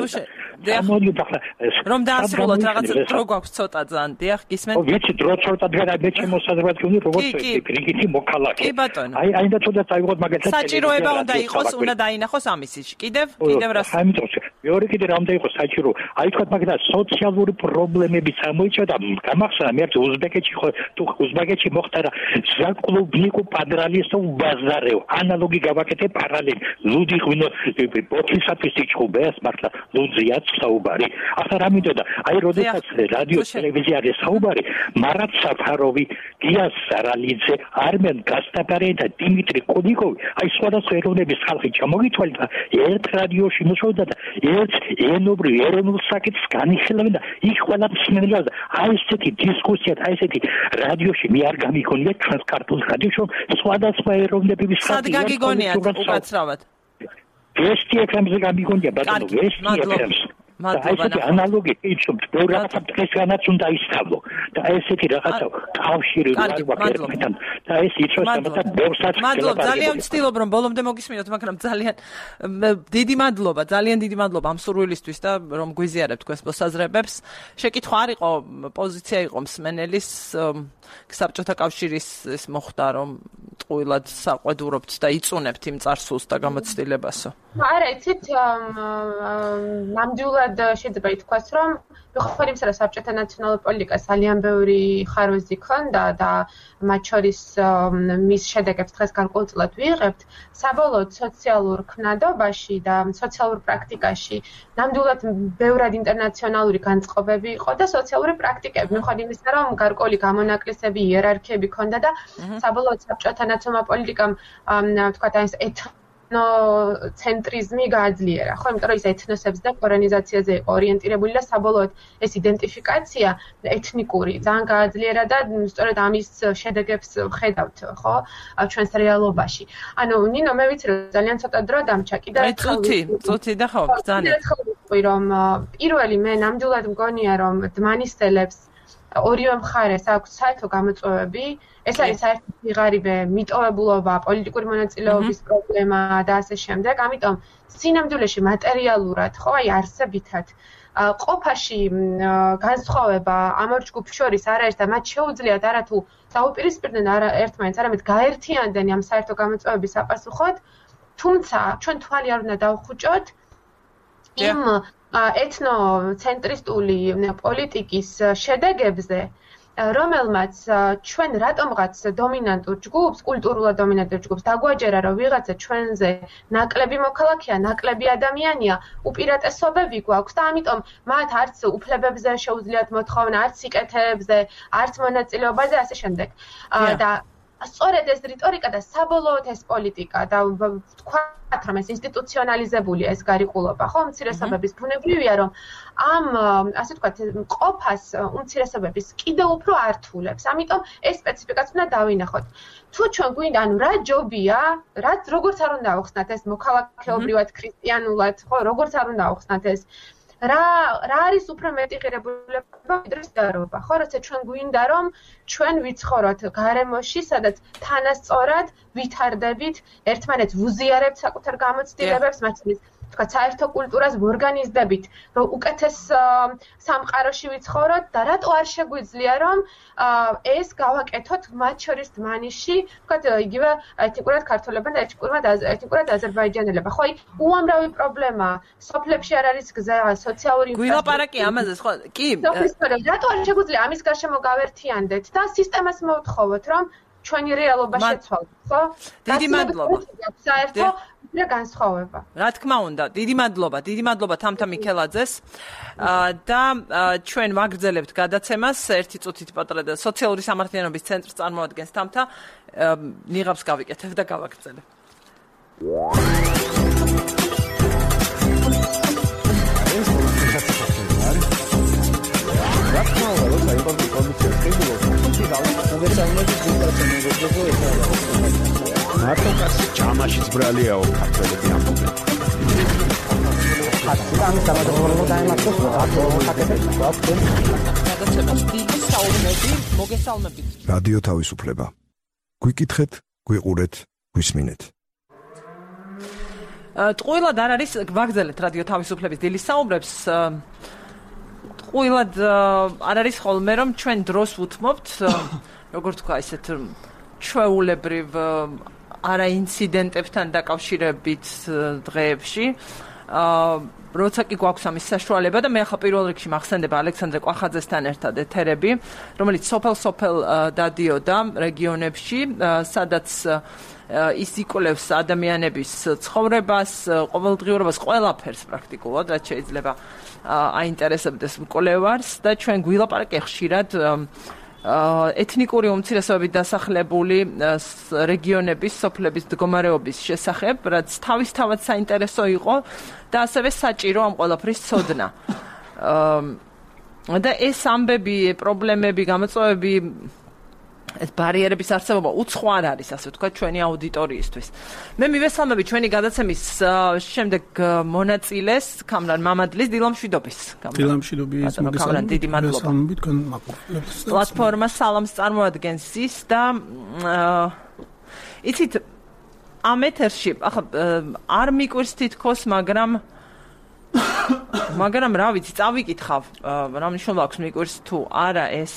რომ დაასრულოთ რაღაც დრო გვაქვს ცოტა ძალიან, დიახ, გისმენთ? ვიცი, დრო ცოტა დგარა მე შემოსაზრდილი როგორც პრინციპი მოქალაქე. კი ბატონო. აი, აი და თუნდაც აიღოთ მაგალითად საჭიროება უნდა იყოს, უნდა დაინახოს ამის ისში. კიდევ, კიდევ რას? ამიტომ მეორე კიდე რა უნდა იყოს საჭირო. აი თქვა მაგალითად სოციალური პრობლემები გამოიწვა და გამახსნა მე უზბეკეთში ხო თუ უზბეკეთში მოხდა რა ზაკლუბნიკუ პადრალისო ბაზარეო ანალოგი გავაკეთე პარალელი ლუდი ღვინო ბოთლისათვის იჭუბეს მართლა ლუძიაც საუბარი ახლა რა მინდოდა აი როდესაც რადიო ტელევიზია არის საუბარი მარატ საფაროვი გიას სარალიძე არმენ გასტაპარე და დიმიტრი კოდიკოვი აი სხვადასხვა ეროვნების ხალხი ჩამოგითვალეთ და ერთ რადიოში მუშაობდა და ერთ ენობრივ ეროვნულ საკითხს განიხილავენ და იქ ყველა მსმენელს აი ესეთი დისკუსია აი ესეთი რადიოში მე არ გამიგონია ჩვენს ქართულ რადიოში სხვადასხვა ეროვნების ხალხი სად გაგიგონიათ უკაცრავად ვესტი ეფ-ზე გამიგონია ბატონო ვესტი ეფ-ს მადლობა ანალოგი იცნობთ ბევრ რაღაცა დღესგანაც უნდა ისწავლო და ესეთი რაღაცა კავშირი რა გვაქვს და ეს იცოს ამათან ბევრსაც მადლობა ძალიან ვცდილობ რომ ბოლომდე მოგისმინოთ მაგრამ ძალიან დიდი მადლობა ძალიან დიდი მადლობა ამ სურვილისთვის და რომ გვიზიარებთ თქვენს მოსაზრებებს შეკითხვა არ იყო პოზიცია იყო მსმენელის საბჭოთა კავშირის ეს მოხდა რომ ტყუილად საყვედურობთ და იწუნებთ იმ წარსულს და გამოცდილებასო არა იცით ნამდვილად შეიძლება ითქვას რომ მიუხედავად იმისა რომ საბჭოთა ნაციონალური პოლიტიკას ძალიან ბევრი ხარვეზი ქონდა და მათ შორის მის შედეგებს დღეს გარკვეულწილად ვიღებთ საბოლოოდ სოციალურ ქმნადობაში და სოციალურ პრაქტიკაში ნამდვილად ბევრად ინტერნაციონალური განწყობები იყო და სოციალური პრაქტიკები მიუხედავად იმისა რომ გარკვეული გამონაკლისები იერარქიები ქონდა და საბოლოოდ საბჭოთა ნაციონალურ პოლიტიკამ თქვათ აი ეს ეთნო ცენტრიზმი გააძლიერა ხო იმიტომ რომ ის ეთნოსებს და კორონიზაციაზე იყო ორიენტირებული და საბოლოოდ ეს იდენტიფიკაცია ეთნიკური ძალიან გააძლიერა და სწორედ ამის შედეგებს ხედავთ ხო ჩვენს რეალობაში ანუ ნინო მე ვიცი რომ ძალიან ცოტა დრო დამჭა კიდე წუთი წუთი და ხო ძალიან რომ პირველი მე ნამდვილად მგონია რომ დმანისელებს ორივე მხარეს აქვს საერთო გამოწვევები ეს არის საერთოდ ვიღარიბე მიტოვებულობა პოლიტიკური მონაწილეობის პრობლემა და ასე შემდეგ ამიტომ სინამდვილეში მატერიალურად ხო აი არსებითად ყოფაში განსხვავება ამ ორ ჯგუფს შორის არ არის და მათ შეუძლიათ არათუ დაუპირისპირდნენ ერთმანეთს არამედ გაერთიანდნენ ამ საერთო გამოწვევების საპასუხოდ თუმცა ჩვენ თვალი არ უნდა დავხუჭოთ იმ ეთნოცენტრისტული პოლიტიკის შედეგებზე რომელმაც ჩვენ რატომღაც დომინანტურ ჯგუფს, კულტურულად დომინანტურ ჯგუფს დაგვაჯერა, რომ ვიღაცა ჩვენზე ნაკლები მოქალაქეა, ნაკლები ადამიანია, უპირატესობები გვაქვს და ამიტომ მათ არც უფლებებზე შეუძლიათ მოთხოვნა, არც სიკეთეებზე, არც მონაწილეობაზე ასე შემდეგ. და სწორედ ეს რიტორიკა და საბოლოოდ ეს პოლიტიკა და ვთქვათ რომ ეს ინსტიტუციონალიზებული ეს გარიყულობა ხო უმცირესობების ბუნებრივია რომ ამ ასე ვთქვათ ყოფას უმცირესობების კიდევ უფრო ართულებს. ამიტომ ეს სპეციფიკაც უნდა დავინახოთ. თუ ჩვენ გვინდა ანუ რა ჯობია, რაც როგორც არ უნდა ავხსნათ ეს მოქალაქეობრივად ქრისტიანულად, ხო, როგორც არ უნდა ავხსნათ ეს რა რა არის უფრო მეტი ღირებულება ვიდრე სდარობა, ხო, როცა ჩვენ გვინდა რომ ჩვენ ვიცხოვროთ გარემოში, სადაც თანასწორად ვითარდებით, ერთმანეთს ვუზიარებთ საკუთარ გამოცდილებებს, მათ შორის თქვა საერთო კულტურას ვორგანიზდებით, რომ უკეთეს სამყაროში ვიცხოვროთ და რატო არ შეგვიძლია რომ ეს გავაკეთოთ მათ შორის დმანიში, თქვა იგივე ეთნიკურად ქართველებმა და ეთნიკურად აზერბაიჯანელებმა. ხო, უამრავი პრობლემაა. სოფლებში არ არის გზა, სოციალური გვილაპარაკი ამაზე, ხო? კი. რატო არ შეგვიძლია ამის გარშემო გავერთიანდეთ და სისტემას მოვთხოვოთ, რომ ჩვენი რეალობა შეცვალოთ, ხო? დიდი მადლობა. საერთო რა განსხვავება. რა თქმა უნდა, დიდი მადლობა, დიდი მადლობა თამთა მიქელაძეს. და ჩვენ ვაგრძელებთ გადაცემას ერთი წუთით პატრა და სოციალური სამართლიანობის ცენტრს წარმოადგენს თამთა. ნიღაბს გავიკეთებ და გავაგრძელებ. რა თქმა უნდა, როცა იმპორტი პროდუქცია ხიბულობს, თუმცა მოგესალმებით მარტო კაცი ჯამაშიც ბრალიაო ქართველები ამბობენ. ხათი ამის დამადროულობა დაემართოს ხათებს გადაცემას დიდი საუბნები მოგესალმებით. რადიო თავისუფლება. გვიკითხეთ, გვიყურეთ, გვისმინეთ. ტყუილად არ არის ვაგრძელეთ რადიო თავისუფლების დილის საუბრებს. ტყუილად არ არის ხოლმე რომ ჩვენ დროს ვუთმობთ, როგორც თქვა, ესეთ ჩვეულებრივ არა ინციდენტებთან დაკავშირებით დღეებში. აა როცა კი გვაქვს ამის საშუალება და მე ახლა პირველ რიგში მახსენდება ალექსანდრე კვახაძესთან ერთად ეთერები, რომელიც სოფელ-სოფელ დადიოდა რეგიონებში, სადაც ის იკვლევს ადამიანების ცხოვრებას, ყოველდღიურობას, ყველაფერს პრაქტიკულად, რაც შეიძლება აინტერესებდეს მკვლევარს და ჩვენ გვილაპარაკე ხშირად ეთნიკური უმცირესობებით დასახლებული რეგიონების, სოფლების მდგომარეობის შესახებ, რაც თავისთავად საინტერესო იყო და ასევე საჭირო ამ ყველაფრის ცოდნა. და ეს ამბები, პრობლემები, გამოწვევები, ეს ბარიერების არსებობა უცხო არ არის, ასე ვთქვათ, ჩვენი აუდიტორიისთვის. მე მივესალმები ჩვენი გადაცემის შემდეგ მონაწილეს, კამრან მამადლის დილამშვიდობის. დილამშვიდობის, კამრან, დიდი მადლობა. პლატფორმა სალამს წარმოადგენს ის და იცით, ამ ეთერში, ახლა არ მიკვირს თითქოს, მაგრამ მაგრამ რა ვიცი, წავიკითხავ, რა მნიშვნელობა აქვს მიკვირს თუ არა ეს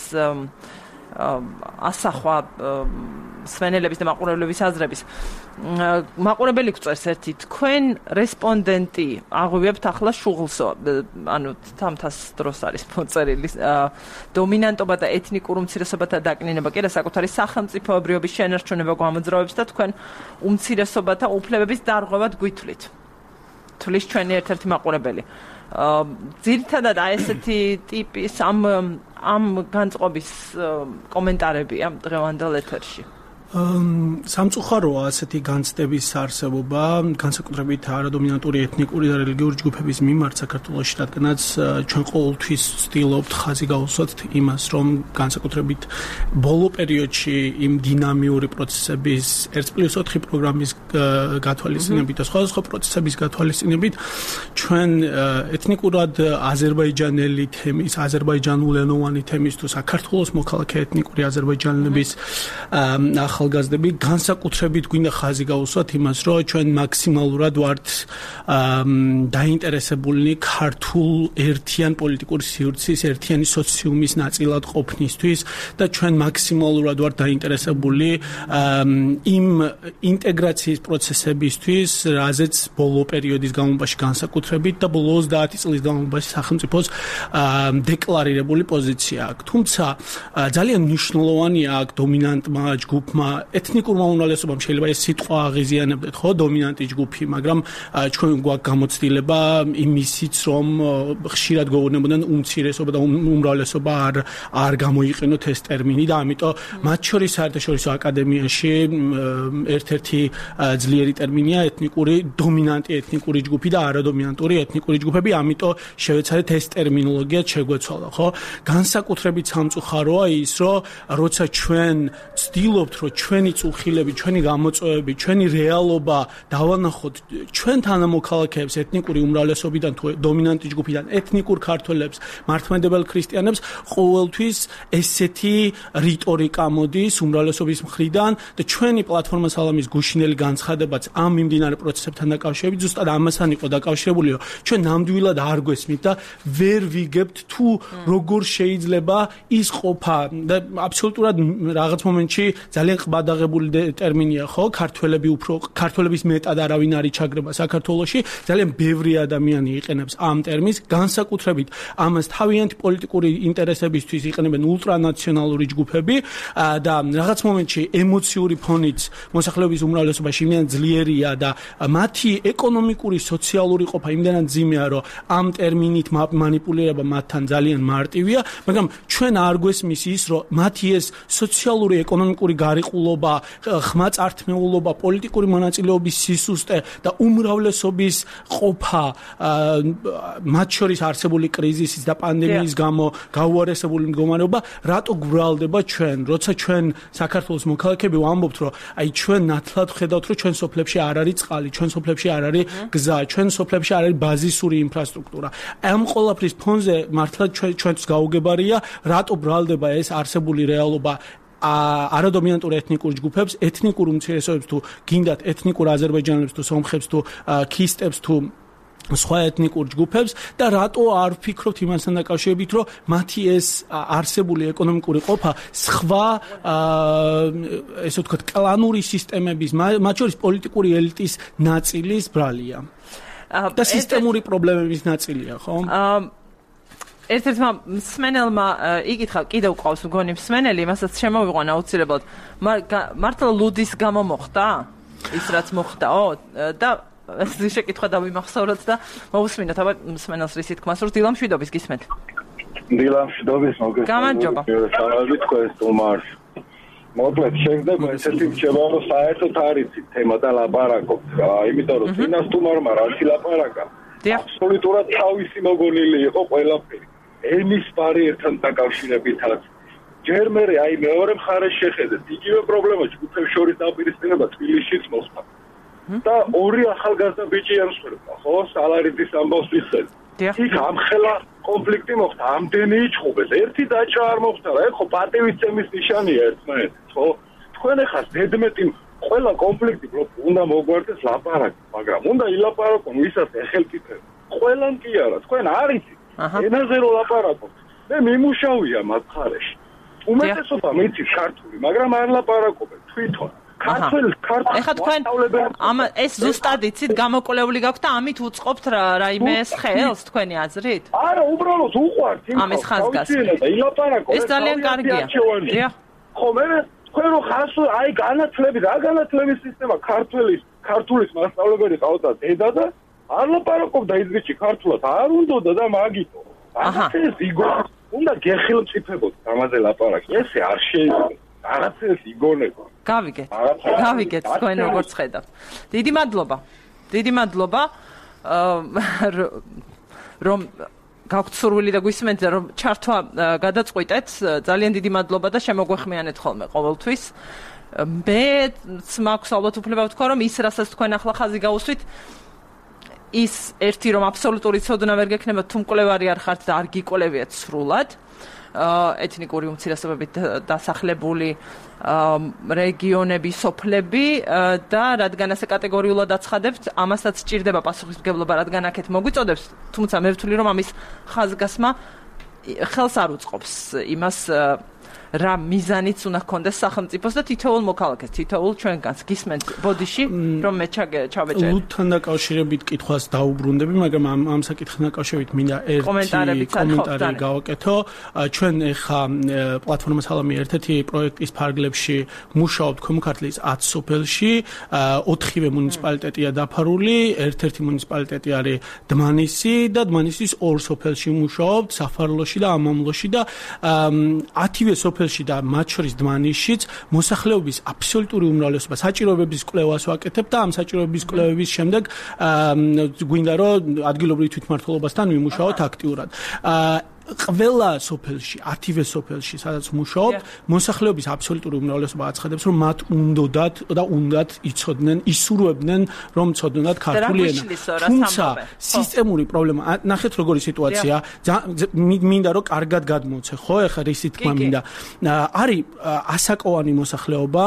ასახვა სვენელების და მაყურებლების აზრების. მაყურებელი გვწერს ერთი, თქვენ რესპონდენტი აღვივებთ ახლა შუღლსო, ანუ თამთას დროს არის მოწერილი დომინანტობა და ეთნიკურ უმცირესობათა დაკნინება, კიდე საკუთარი სახელმწიფოებრიობის შენარჩუნება გვამოძრავებს და თქვენ უმცირესობათა უფლებების დარღვევად გვითვლით. თulis ჩვენი ერთ-ერთი მაყურებელი. ძირითადად აი ესეთი ტიპის ამ ამ განწყობის კომენტარებია დღევანდელ ეთერში. სამწუხაროა ასეთი განცდების არსებობა, განსაკუთრებით არადომინანტური ეთნიკური და რელიგიური ჯგუფების მიმართ საქართველოში, რადგანაც ჩვენ ყოველთვის ვცდილობთ ხაზი გავუსვათ იმას, რომ განსაკუთრებით ბოლო პერიოდში იმ დინამიური პროცესების ერთ პლუს ოთხი პროგრამის გათვალისწინებით და სხვადასხვა პროცესების გათვალისწინებით ჩვენ ეთნიკურად აზერბაიჯანელი თემის, აზერბაიჯანულენოვანი თემის თუ საქართველოს მოქალაქე ეთნიკური აზერბაიჯანელების ახალგაზრდები განსაკუთრებით გვინდა ხაზი გავუსვათ იმას, რომ ჩვენ მაქსიმალურად ვართ დაინტერესებულნი ქართულ ერთიან პოლიტიკური სივრცის, ერთიანი სოციუმის ნაწილად ყოფნისთვის და ჩვენ მაქსიმალურად ვართ დაინტერესებული იმ ინტეგრაციის პროცესებისთვის, რაზეც ბოლო პერიოდის განმავლობაში განსაკუთრებით და ბოლო ოცდაათი წლის განმავლობაში სახელმწიფოს დეკლარირებული პოზიცია აქვს. თუმცა ძალიან მნიშვნელოვანია აქ დომინანტმა ჯგუფმა ეთნიკურმა უმრავლესობამ შეიძლება ეს სიტყვა აღიზიანებდეთ, ხო, დომინანტი ჯგუფი, მაგრამ ჩვენ გვაქვს გამოცდილება იმისიც, რომ ხშირად გვეუბნებოდნენ უმცირესობა და უმრავლესობა არ არ გამოიყენოთ ეს ტერმინი და ამიტომ მათ შორის საერთაშორისო აკადემიაში ერთ-ერთი ძლიერი ტერმინია ეთნიკური დომინანტი ეთნიკური ჯგუფი და არადომინანტური ეთნიკური ჯგუფები, ამიტომ შევეცადეთ ეს ტერმინოლოგია შეგვეცვალა, ხო? განსაკუთრებით სამწუხაროა ის, რომ როცა ჩვენ ვცდილობთ, რომ ჩვენი წუხილები, ჩვენი გამოწვევები, ჩვენი რეალობა დავანახოთ ჩვენ თანამოქალაქეებს ეთნიკური უმრავლესობიდან თუ დომინანტი ჯგუფიდან ეთნიკურ ქართველებს, მართლმადებელ ქრისტიანებს, ყოველთვის ესეთი რიტორიკა მოდის უმრავლესობის მხრიდან და ჩვენი პლატფორმა სალამის გუშინელი განცხადებაც ამ მიმდინარე პროცესებთან დაკავშირებით ზუსტად ამასთან იყო დაკავშირებული, რომ ჩვენ ნამდვილად არ გვესმით და ვერ ვიგებთ თუ როგორ შეიძლება ის ყოფა და აბსოლუტურად რაღაც მომენტში ძალიან ყბადაღებული ტერმინია, ხო? ქართველები უფრო ქართველების მეტად არავინ არ იჩაგრება საქართველოში, ძალიან ბევრი ადამიანი იყენებს ამ ტერმინს, განსაკუთრებით ამას თავიანთი პოლიტიკური ინტერესებისთვის იყენებენ ულტრანაციონალური ჯგუფები და რაღაც მომენტში ემოციური ფონიც მოსახლეობის უმრავლესობაში იმდენად ძლიერია და მათი ეკონომიკური, სოციალური ყოფა იმდენად ძიმეა, რომ ამ ტერმინით მანიპულირება მათთან ძალიან მარტივია, მაგრამ ჩვენ არ გვესმის ის, რომ მათი ეს სოციალური, ეკონომიკური გარიყულობა, ხმაწართმეულობა, პოლიტიკური მონაწილეობის სისუსტე და უმრავლესობის ყოფა მათ შორის არსებული კრიზისის და პანდემიის გამო გაუარესებული მდგომარეობა რატო გვრალდება ჩვენ, როცა ჩვენ საქართველოს მოქალაქეები ვამბობთ, რომ აი ჩვენ ნათლად ხედავთ, რომ ჩვენ სოფლებში არ არის წყალი, ჩვენ სოფლებში არ არის გზა, ჩვენ სოფლებში არ არის ბაზისური ინფრასტრუქტურა. ამ ყველაფრის ფონზე მართლაც ჩვენ ჩვენთვის გაუგებარია, რატო ბრალდება ეს არსებული რეალობა არადომინანტურ ეთნიკურ ჯგუფებს, ეთნიკურ უმცირესობებს თუ გინდათ ეთნიკურ აზერბაიჯანელებს თუ სომხებს თუ ქისტებს თუ სხვა ეთნიკურ ჯგუფებს და რატო არ ვფიქრობთ იმასთან დაკავშირებით, რომ მათი ეს არსებული ეკონომიკური ყოფა სხვა ესე ვთქვათ კლანური სისტემების, მათ შორის პოლიტიკური ელიტის ნაწილის ბრალია და სისტემური პრობლემების ნაწილია, ხო? ერთ-ერთმა მსმენელმა იკითხა, კიდევ ყავს მგონი მსმენელი, მასაც შემოვიყვანა აუცილებლად. მართლა ლუდის გამო მოხდა ის რაც მოხდაო და ეს შეკითხვა დავიმახსოვროთ და მოусმინოთ აბა მსმენელს რის თქმას, რომ დილა მშვიდობის გისმენთ. დილა მშვიდობის მოგესალმებით. გამარჯობა. სამალავით თქვენს სტუმარს. მოკლედ შეგდება ესეთი რჩება, რომ საერთოდ არის თემა და ლაპარაკობთ. იმიტომ რომ წინა სტუმარმა რაც ლაპარაკა, აბსოლუტურად თავისი მოგონილი იყო ყველაფერი. ენის ბარიერთან დაკავშირებითაც. ჯერ მერე აი მეორე მხარეს შეხედეთ, იგივე პრობლემა ჯგუფებს შორის დაპირისპირება თბილისშიც მოხდა. და ორი ახალგაზრდა ბიჭი ემსხვერპლა, ხო, სალარიძის ამბავს ვიხსენე. იქ ამხელა კონფლიქტი მოხდა, ამდენი იჭხუბეს, ერთი დაჭრა არ მოხდა რა, ხო, პატივის წემის ნიშანია ერთმანეთის, ხო? თქვენ ახლა ზედმეტი ყველა კონფლიქტი უნდა მოგვარდეს ლაპარაკი, მაგრამ უნდა ილაპარაკონ ვისაც ეხელკითებს. ყველამ კი არა, თქვენ არ იცით. ენაზე რო ლაპარაკობთ, მე მიმუშავია მათ მხარეში. უმეტესობა მიცის ქართული, მაგრამ არ ლაპარაკობენ თვითონ. ქართულ ქართულ ეხლა თქვენ ამ ეს ზუსტად იცით გამოკვლეული გაქვთ და ამით უწყობთ რაიმე ხელს თქვენი აზრით? არა, უბრალოდ უყვართ იმ ამის ხაზგას. ეს ძალიან კარგია. დიახ. ხო, მე თქვენ რო ხას აი განათლებით, რა განათლების სისტემა ქართულის ქართულის მასწავლებელი ყავდა დედა და არ ლაპარაკობდა ის ბიჭი ქართულად, არ უნდოდა და მაგითო. აჰა. ეს იგო უნდა გეხილმწიფებოდ ამაზე ლაპარაკი. ესე არ შეიძლება. რაღაცას იგონება. გავიგეთ. გავიგეთ თქვენ როგორც ხედავთ. დიდი მადლობა. დიდი მადლობა. რომ გაქვთ სურვილი და გვისმენთ რომ ჩართვა გადაწყვიტეთ. ძალიან დიდი მადლობა და შემოგვეხმიანეთ ხოლმე ყოველთვის. მეც მაქვს ალბათ უფლება ვთქვა რომ ის რასაც თქვენ ახლა ხაზი გაუსვით ის ერთი რომ აბსოლუტური ცოდნა ვერ გექნება თუ მკვლევარი არ ხართ და არ გიკვლევიათ სრულად. ეთნიკური უმცირესობებით დასახლებული რეგიონები, სოფლები და რადგან ასე კატეგორიულად აცხადებთ, ამასაც სჭირდება პასუხისმგებლობა, რადგან აქეთ მოგვიწოდებს, თუმცა მე ვთვლი რომ ამის ხაზგასმა ხელს არ უწყობს იმას რა მიზანიც უნდა ჰქონდეს სახელმწიფოს და თითოეულ მოქალაქეს, თითოეულ ჩვენგანს გისმენთ ბოდიში, რომ მე ჩავეჭერე. ლუდთან დაკავშირებით კითხვას დაუბრუნდები, მაგრამ ამ ამ საკითხთან დაკავშირებით მინდა ერთი კომენტარი გავაკეთო. ჩვენ ეხა პლატფორმა სალამი ერთ-ერთი პროექტის ფარგლებში მუშაობთ ქვემო-ქართლის ათ სოფელში, ოთხივე მუნიციპალიტეტია დაფარული, ერთ-ერთი მუნიციპალიტეტი არის დმანისი და დმანისის ორ სოფელში მუშაობთ, საფარლოში და ამამლოში და ათივე სოფელში და მათ შორის დმანისშიც მოსახლეობის აბსოლუტური უმრავლესობა საჭიროებების კვლევას ვაკეთებ და ამ საჭიროებების კვლევების შემდეგ გვინდა რომ ადგილობრივ თვითმმართველობასთან ვიმუშაოთ აქტიურად. ყველა სოფელში, ათივე სოფელში, სადაც მუშაობთ, მოსახლეობის აბსოლუტური უმრავლესობა აცხადებს, რომ მათ უნდათ და უნდათ იცოდნენ, ისურვებდნენ, რომ ცოდნათ ქართული ენა. თუმცა სისტემური პრობლემა, ნახეთ როგორი სიტუაცია, მინდა რომ კარგად გადმოცე, ხო, ეხლა რისი თქმა მინდა. არის ასაკოვანი მოსახლეობა,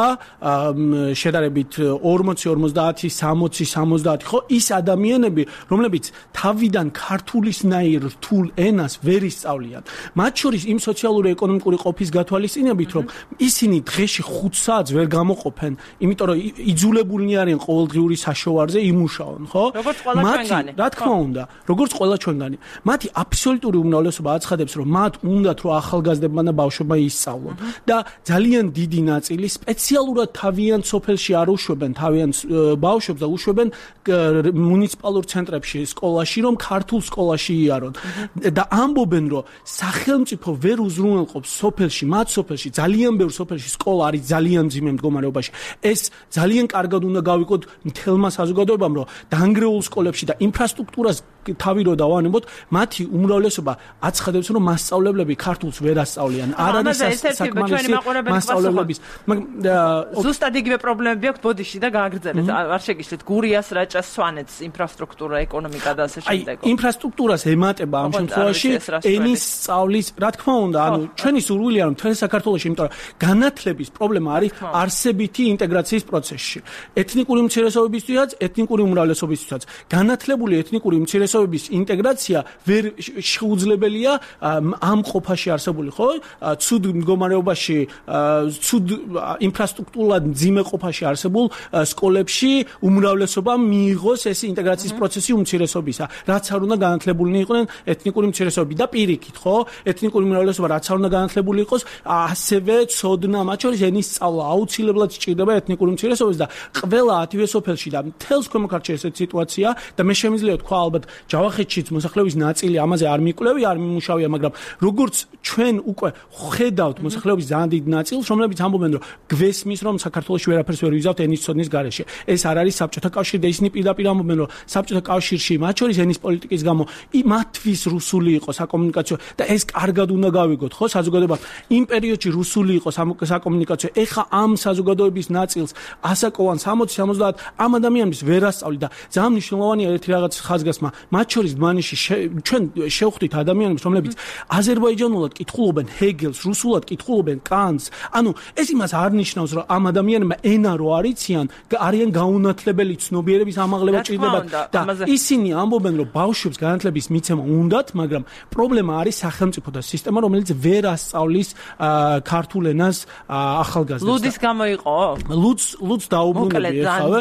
შედარებით ორმოცი, ორმოცდაათი, სამოცი, სამოცდაათი, ხო, ის ადამიანები, რომლებიც თავიდან ქართულისნაირ რთულ ენას ვერ ისწავლიან. მათ შორის იმ სოციალური ეკონომიკური ყოფის გათვალისწინებით, რომ ისინი დღეში ხუთ საათს ვერ გამოყოფენ, იმიტომ რომ იძულებულნი არიან ყოველდღიური საშოვარზე იმუშაონ, ხო? როგორც ყველა ჩვენგანი. რა თქმა უნდა, როგორც ყველა ჩვენგანი. მათი აბსოლუტური უმრავლესობა აცხადებს, რომ მათ უნდათ რომ ახალგაზრდებმა და ბავშვებმა ისწავლონ და ძალიან დიდი ნაწილი სპეციალურად თავიანთ სოფელში არ უშვებენ თავიანთ ბავშვებს და უშვებენ მუნიციპალურ ცენტრებში, სკოლაში, რომ ქართულ სკოლაში იარონ. და ამბობენ, რომ სახელმწიფო ვერ უზრუნველყოფს სოფელში, მათ სოფელში, ძალიან ბევრ სოფელში სკოლა არის ძალიან მძიმე მდგომარეობაში. ეს ძალიან კარგად უნდა გავიკოთ მთელმა საზოგადოებამ, რომ დანგრეულ სკოლებში და ინფრასტრუქტურას თავი რო დავანებოთ, მათი უმრავლესობა აცხადებს, რომ მასწავლებლები ქართულს ვერ ასწავლიან. არ არის საკმარისი მასწავლებლების. ზუსტად იგივე პრობლემები აქვს ბოდიში და გააგრძელეთ. არ შეგიშლით გურიას, რაჭას, სვანეთს ინფრასტრუქტურა, ეკონომიკა და ასე შემდეგ. აი, ინფრასტრუქტურას ემატება ამ შემთხვევაში ენის სწავლის, რა თქმა უნდა, ანუ ჩვენი სურვილია რომ მთელ საქართველოში, იმიტომ რომ განათლების პრობლემა არის არსებითი ინტეგრაციის პროცესში. ეთნიკური უმცირესობებისთვისაც, ეთნიკური უმრავლესობისთვისაც. განათლებული ეთნიკური უმცირესობების ინტეგრაცია ვერ შეუძლებელია ამ ყოფაში არსებული, ხო? ცუდ მდგომარეობაში, ცუდ ინფრასტრუქტურულად მძიმე ყოფაში არსებულ სკოლებში უმრავლესობამ მიიღოს ეს ინტეგრაციის პროცესი უმცირესობისა, რაც არ უნდა განათლებულნი იყვნენ ეთნიკური უმცირესობები და პირიქით, ხო? ეთნიკური უმრავლესობა რაც არ უნდა განათლებული იყოს, ასევე ცოდნა, მათ შორის ენის სწავლა აუცილებლად სჭირდება ეთნიკური უმცირესობებს და ყველა ათივე სოფელში და მთელს ქვემო-ქართლში ესეთი სიტუაცია და მე შემიძლია თქვა ალბათ ჯავახეთშიც მოსახლეობის ნაწილი ამაზე არ მიკვლევია, არ მიმუშავია, მაგრამ როგორც ჩვენ უკვე ხედავთ მოსახლეობის ძალიან დიდ ნაწილს, რომლებიც ამბობენ, რომ გვესმის, რომ საქართველოში ვერაფერს ვერ ვიზავთ ენის ცოდნის გარეშე. ეს არ არის საბჭოთა კავშირი და ისინი პირდაპირ ამბობენ, რომ საბჭოთა კავშირში, მათ შორის ენის პოლიტიკის გამო, მათთვის რუსული იყო საკომუნიკაციო და ეს კარგად უნდა გავიგოთ, ხო, საზოგადოება იმ პერიოდში რუსული იყო საკომუნიკაციო. ეხა ამ საზოგადოების ნაწილს ასაკოვან სამოცი სამოცდაათ ამ ადამიანებს ვერ ასწავლი და ძალიან მნიშვნელოვანია ერთი რაღაც ხაზგასმა. მათ შორის დმანისში ჩვენ შევხვდით ადამიანებს, რომლებიც აზერბაიჯანულად კითხულობენ ჰეგელს, რუსულად კითხულობენ კანტს. ანუ ეს იმას არ ნიშნავს, რომ ამ ადამიანებმა ენა რო არიციან, არიან გაუნათლებელი ცნობიერების ამაღლება ჭირდებათ და ისინი ამბობენ, რომ ბავშვებს განათლების მიცემა უნდათ, მაგრამ პრობლემა არის სახელმწიფო და სისტემა, რომელიც ვერ ასწავლის ქართულ ენას ახალგაზრდებს. ლუდის გამო იყო? ლუდს ლუდს დაუბრუნდები ეხავე.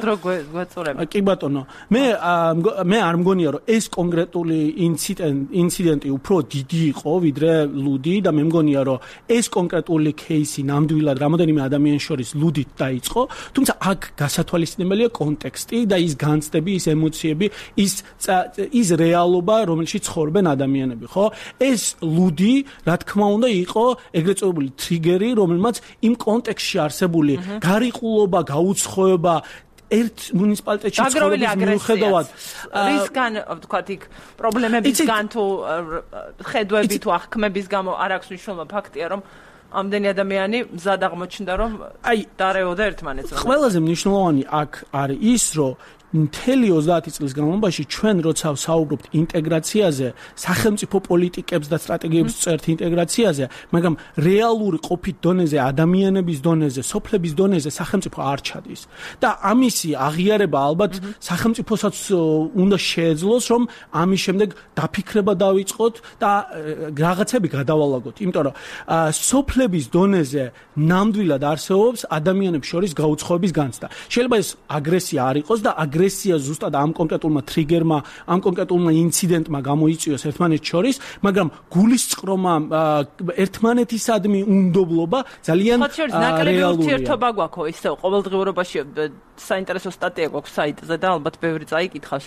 კი ბატონო, მე მე არ მგონია, რომ ეს კონკრეტული ინციდენტი უფრო დიდი იყო, ვიდრე ლუდი და მე მგონია, რომ ეს კონკრეტული кейსი ნამდვილად რამოდენიმე ადამიანის შორის ლუდით დაიწყო, თუმცა აქ გასათვალისწინებელია კონტექსტი და ის განცდები, ის ემოციები, ის ის რეალობა, რომელშიც ცხოვრობენ ადამიანები, ხო? ეს ლუდი, რა თქმა უნდა, იყო ეგრეთ წოდებული ტრიგერი, რომელმაც იმ კონტექსტში არსებული გარიყულობა, გაუცხოება ერთ მუნიციპალიტეტში ცხოვრების მიუხედავად რისგან ვთქვათ იქ პრობლემებისგან თუ ხედვები თუ აღქმების გამო არ აქვს მნიშვნელობა ფაქტია რომ ამდენი ადამიანი მზად აღმოჩნდა რომ აი დარეოდა ერთმანეთს. ყველაზე მნიშვნელოვანი აქ არის ის რომ მთელი ოცდაათი წლის განმავლობაში ჩვენ როცა საუბრობთ ინტეგრაციაზე, სახელმწიფო პოლიტიკებს და სტრატეგიებს წერთ ინტეგრაციაზე, მაგრამ რეალური ყოფით დონეზე, ადამიანების დონეზე, სოფლების დონეზე სახელმწიფო არ ჩადის. და ამისი აღიარება ალბათ სახელმწიფოსაც უნდა შეეძლოს, რომ ამის შემდეგ დაფიქრება დავიწყოთ და რაღაცები გადავალაგოთ. იმიტომ რომ სოფლების დონეზე ნამდვილად არსებობს ადამიანებს შორის გაუცხოების განცდა. შეიძლება ეს აგრესია არ იყოს და აგრესია ზუსტად ამ კონკრეტულმა ტრიგერმა, ამ კონკრეტულმა ინციდენტმა გამოიწვიოს ერთმანეთს შორის, მაგრამ გულისწყრომა ერთმანეთისადმი უნდობლობა ძალიან ნაკლები ურთიერთობა გვაქვს ისე ყოველდღიურობაში საინტერესო სტატია გვაქვს საიტზე და ალბათ ბევრი წაიკითხავს.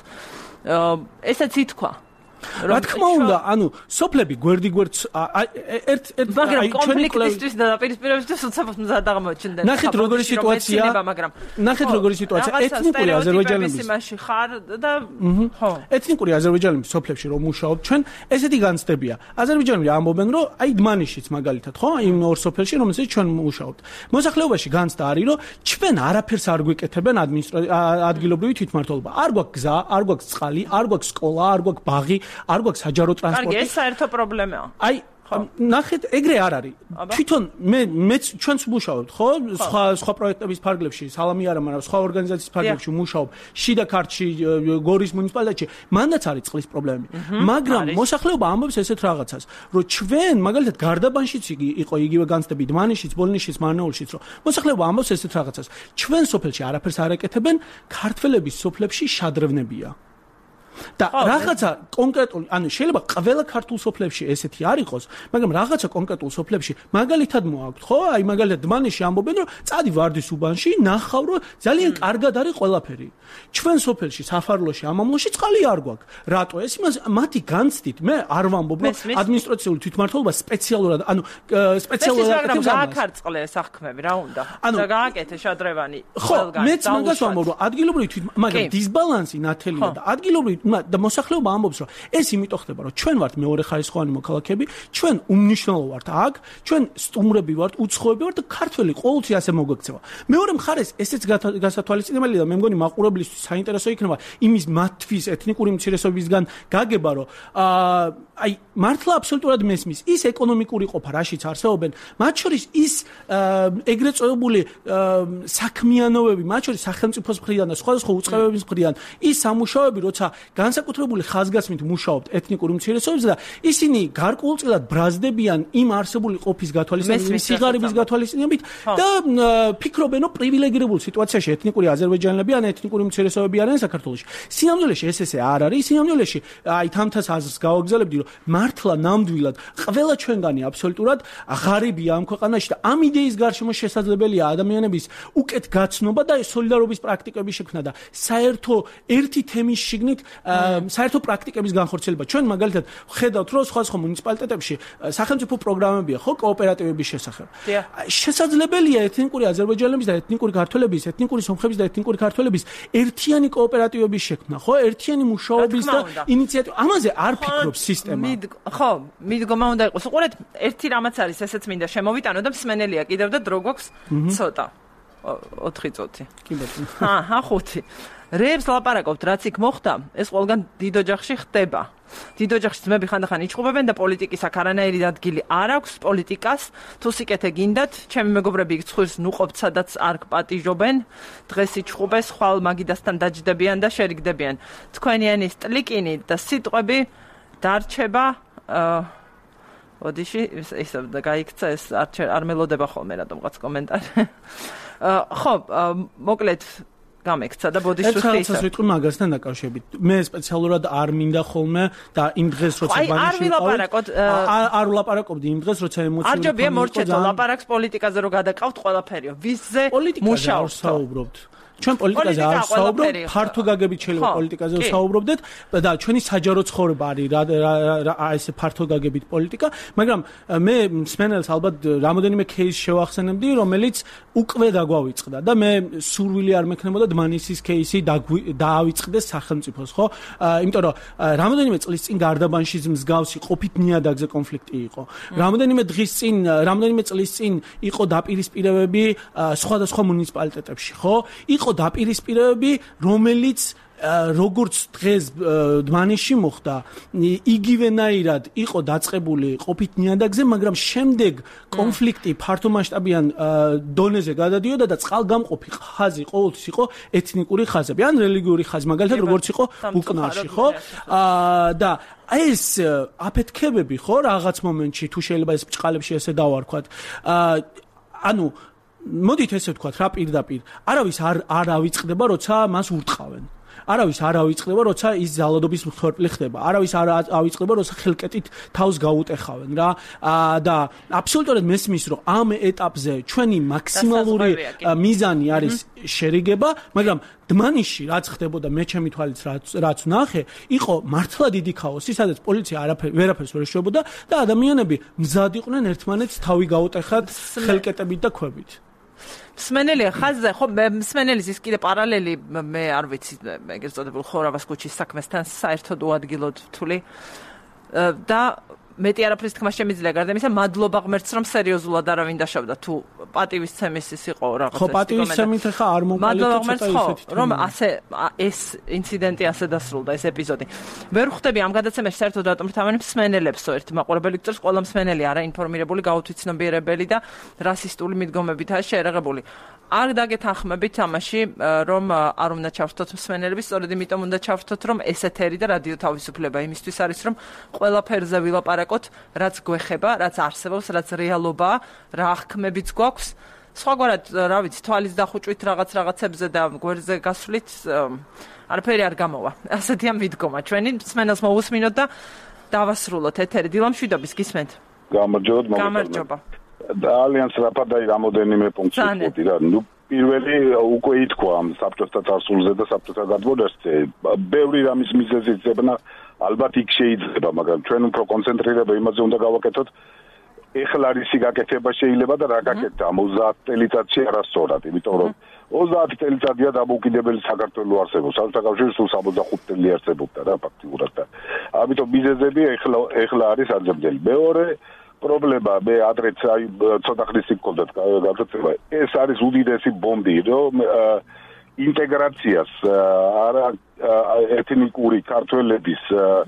ესეც ითქვა. რა თქმა უნდა, ანუ სოფლები გვერდიგვერდ ერთ ერთ მაგრამ კონფლიქტისთვის და პირისპირებისთვის უცებ მზად აღმოჩნდნენ. ნახეთ როგორი სიტუაცია, ნახეთ როგორი სიტუაცია ეთნიკური აზერბაიჯანელების იმაში ხარ და ხო. ეთნიკური აზერბაიჯანელების სოფლებში რომ მუშაობ ჩვენ, ესეთი განცდებია. აზერბაიჯანელები ამბობენ, რომ აი დმანისშიც მაგალითად, ხო, იმ ორ სოფელში, რომელსაც ჩვენ მუშაობთ. მოსახლეობაში განცდა არის, რომ ჩვენ არაფერს არ გვეკეთებენ ადგილობრივი თვითმმართველობა. არ გვაქვს გზა, არ გვაქვს წყალი, არ გვაქვს სკოლა, არ გვაქვს ბაღი, არ გვაქვს საჯარო ტრანსპორტი. კარგი, ეს საერთო პრობლემაა. აი, ნახეთ, ეგრე არ არის. თვითონ მე მეც ჩვენც მუშაობთ, ხო? სხვა სხვა პროექტების ფარგლებში, სალამი არა, მაგრამ სხვა ორგანიზაციის ფარგლებში მუშაობ. შიდა ქართლში, გორის მუნიციპალიტეტში, მანდაც არის წყლის პრობლემები. მაგრამ მოსახლეობა ამბობს ესეთ რაღაცას, რომ ჩვენ, მაგალითად, გარდაბანშიც იყო იგივე განცდები, დმანისშიც, ბოლნისშიც, მარნეულშიც, რომ მოსახლეობა ამბობს ესეთ რაღაცას. ჩვენ სოფელში არაფერს არ ეკეთებენ, ქართველების სოფლებში შადრევნებია. და რაღაცა კონკრეტული, ანუ შეიძლება ყველა ქართულ სოფლებში ესეთი არ იყოს, მაგრამ რაღაცა კონკრეტულ სოფლებში მაგალითად მოაქვთ, ხო? აი მაგალითად დმანისში ამბობენ, რომ წადი ვარდის უბანში, ნახავ, რომ ძალიან კარგად არის ყველაფერი. ჩვენ სოფელში, საფარლოში, ამამლოში წყალი არ გვაქვს. რატო? ეს იმას მათი განცდით, მე არ ვამბობ, რომ ადმინისტრაციული თვითმმართველობა სპეციალურად, ანუ სპეციალურად აკეთებს ამას. გააკარწყლე საქმეები, რა უნდა? და გააკეთე შადრევანი ყველგან. მეც მაგას ვამბობ, რომ ადგილობრივი თვითმმართველობა, მაგრამ დისბალანსი ნათელია და ადგილობრივი და მოსახლეობა ამბობს, რომ ეს იმიტომ ხდება, რომ ჩვენ ვართ მეორე ხარისხოვანი მოქალაქეები, ჩვენ უმნიშვნელო ვართ აქ, ჩვენ სტუმრები ვართ, უცხოები ვართ და ქართველი ყოველთვის ასე მოგვექცევა. მეორე მხარეს ესეც გასათვალისწინებელი და მე მგონი მაყურებლისთვის საინტერესო იქნება იმის მათთვის ეთნიკური უმცირესობისგან გაგება, რომ აი მართლა აბსოლუტურად მესმის ის ეკონომიკური ყოფა, რაშიც არსებობენ, მათ შორის ის ეგრეთ წოდებული საქმიანობები, მათ შორის სახელმწიფოს მხრიდან და სხვადასხვა უწყებების მხრიდან ის სამუშაოები, როცა განსაკუთრებული ხაზგასმით მუშაობთ ეთნიკურ უმცირესობებზე და ისინი გარკვეულწილად ბრაზდებიან იმ არსებული ყოფის გათვალისწინებით, სიღარიბის გათვალისწინებით და ფიქრობენ, რომ პრივილეგირებულ სიტუაციაში ეთნიკური აზერბაიჯანელები ან ეთნიკური უმცირესობები არიან საქართველოში. სინამდვილეში ეს ესე არ არის. სინამდვილეში აი თამთას აზრს გავაგზავნებდი, რომ მართლა ნამდვილად ყველა ჩვენგანი აბსოლუტურად ღარიბია ამ ქვეყანაში და ამ იდეის გარშემო შესაძლებელია ადამიანების უკეთ გაცნობა და სოლიდარობის პრაქტიკების შექმნა და საერთო ერთი თემის შიგნით საერთო პრაქტიკების განხორციელება. ჩვენ მაგალითად ხედავთ, რომ სხვადასხვა მუნიციპალიტეტებში სახელმწიფო პროგრამებია, ხო, კოოპერატივების შესახებ. შესაძლებელია ეთნიკური აზერბაიჯანელების და ეთნიკური ქართველების, ეთნიკური სომხების და ეთნიკური ქართველების ერთიანი კოოპერატივების შექმნა, ხო, ერთიანი მუშაობის და ინიციატივა. ამაზე არ ფიქრობს სისტემა. ხო, მიდგომა უნდა იყოს. უყურეთ, ერთი რამაც არის, ესეც მინდა შემოვიტანო და მსმენელია კიდევ და დრო გვაქვს ცოტა. ოთხი წუთი. კი ბატონო. ჰა, ხუთი. რეებს ლაპარაკობთ, რაც იქ მოხდა, ეს ყველგან დიდ ოჯახში ხდება. დიდ ოჯახში ძმები ხანდახან იჭყობებენ და პოლიტიკის აქ არანაირი ადგილი არ აქვს პოლიტიკას. თუ სიკეთე გინდათ, ჩემი მეგობრები იქ ცხვილს ნუყოფთ, სადაც არ გპატიჟობენ. დღეს იჭყობეს, ხვალ მაგიდასთან დაჯდებიან და შერიგდებიან. თქვენიანი სტლიკინი და სიტყვები დარჩება ოდიში, ისე გაიქცა ეს არ მელოდება ხოლმე რატომღაც კომენტარი. ხო, მოკლედ გამექცა და ბოდიშუხი ისე. ეს ვიტყვი მაგასთან დაკავშირებით. მე სპეციალურად არ მინდა ხოლმე და იმ დღეს როცა ბანიში ვიყავით, არ ვლაპარაკობდი იმ დღეს როცა ემოციურად. არ ჯობია მორჩეთო ლაპარაკს პოლიტიკაზე რო გადაკავთ ყველაფერიო. ვისზე მუშაობთ? ჩვენ პოლიტიკაზე არ ვსაუბრობთ, ფართო გაგებით შეიძლება პოლიტიკაზე ვსაუბრობდეთ და ჩვენი საჯარო ცხოვრება არის რა ესე ფართო გაგებით პოლიტიკა, მაგრამ მე მსმენელს ალბათ რამოდენიმე кейს შევახსენებდი, რომელიც უკვე დაგვავიწყდა და მე სურვილი არ მექნებოდა დმანისის кейსი დაავიწყდეს სახელმწიფოს, ხო? იმიტომ რომ რამოდენიმე წლის წინ გარდაბანში მსგავსი ყოფით ნიადაგზე კონფლიქტი იყო. რამოდენიმე დღის წინ, რამოდენიმე წლის წინ იყო დაპირისპირებები სხვადასხვა მუნიციპალიტეტებში, ხო? იყო დაპირისპირებები, რომელიც როგორც დღეს დმანიში მოხდა, იგივენაირად იყო დაწყებული ყოფით ნიადაგზე, მაგრამ შემდეგ კონფლიქტი ფართომასშტაბიან დონეზე გადადიოდა და წყალგამყოფი ხაზი ყოველთვის იყო ეთნიკური ხაზები, ან რელიგიური ხაზი, მაგალითად როგორც იყო უკნარში, ხო? და ეს აფეთქებები, ხო, რაღაც მომენტში თუ შეიძლება ეს ბჭყალებში ესე დავარქვათ, ანუ მოდით ესე ვთქვათ რა პირდაპირ, არავის არ არ ავიწყდება, როცა მას ურტყავენ. არავის არ ავიწყდება, როცა ის ზალადობის მსხვერპლი ხდება. არავის არ ავიწყდება, როცა ხელკეტით თავს გაუტეხავენ რა. და აბსოლუტურად მესმის, რომ ამ ეტაპზე ჩვენი მაქსიმალური მიზანი არის შერიგება, მაგრამ დმანიში რაც ხდებოდა მე ჩემი თვალით რაც რაც ვნახე, იყო მართლა დიდი ქაოსი, სადაც პოლიცია არაფერ ვერაფერს ვერ ეშვებოდა და ადამიანები მზად იყვნენ ერთმანეთს თავი გაუტეხათ ხელკეტებით და ქვებით. მსმენელია ხაზზე, ხო, მსმენელის ის კიდე პარალელი მე არ ვიცი, ეგრეთ წოდებულ ხორავას ქუჩის საქმესთან საერთოდ უადგილოდ ვთვლი და მეტი არაფრის თქმა შემიძლია გარდა იმისა, მადლობა ღმერთს, რომ სერიოზულად არავინ დაშავდა, თუ პატივისცემის ის იყო რაღაცა. ხო, პატივისცემით ხა არ მომყალიბდა ისეთი, რომ ასე ეს ინციდენტი ასე დასრულდა, ეს ეპიზოდი. ვერ ხვდები ამ გადაცემაში საერთოდ რატომ თავენ მსმენელებსო ერთ მაყურებელი გწევს, ყველა მსმენელი არა ინფორმირებული, გაუთვითცნობიერებელი და რასისტული მიდგომებითაა შეერაღებული. არ დაგეთანხმებით ამაში, რომ არ უნდა ჩავრთოთ მსმენელები, სწორედ იმიტომ უნდა ჩავრთოთ, რომ ეს ეთერი და რადიო თავისუფლება იმისთვის არის, რომ ყველაფერზე ვილაპარაკოთ, რაც გვეხება, რაც არსებობს, რაც რეალობაა, რა აღქმებიც გვაქვს. სხვაგვარად, რა ვიცი, თვალის დახუჭვით რაღაც რაღაცებზე და გვერდზე გასვლით არაფერი არ გამოვა. ასეთია მიდგომა. ჩვენი მსმენელს მოусმინოთ და დავასრულოთ ეთერი. დილამშვიდობის გისმენთ. გამარჯობა. გამარჯობა. ძალიან სწრაფადයි რამოდენიმე პუნქტი ვთქვი რა. ნუ პირველი უკვე ითქვა ამ საბჭოთა წარსულზე და საბჭოთა გადმოდაშზე. ბევრი რამის მიზეზი ძებნა ალბათ იქ შეიძლება, მაგრამ ჩვენ უფრო კონცენტრირება იმაზე უნდა გავაკეთოთ. ეხლა რისი გაკეთება შეიძლება და რა გაკეთდა ოცდაათ წელიწადში არასწორად, იმიტომ რომ ოცდაათი წელიწადია დამოუკიდებელი საქართველო არსებობს. საბჭოთა კავშირი სულ სამოცდახუთი წელი არსებობდა რა ფაქტიურად და ამიტომ მიზეზები ეხლა ეხლა არის აძებდელი. მეორე პრობლემა მე ადრეც აი ცოტა ხნის წინ მქონდათ გადაცემა. ეს არის უდიდესი ბომბი, რომ ინტეგრაციას არა ეთნიკური ქართველების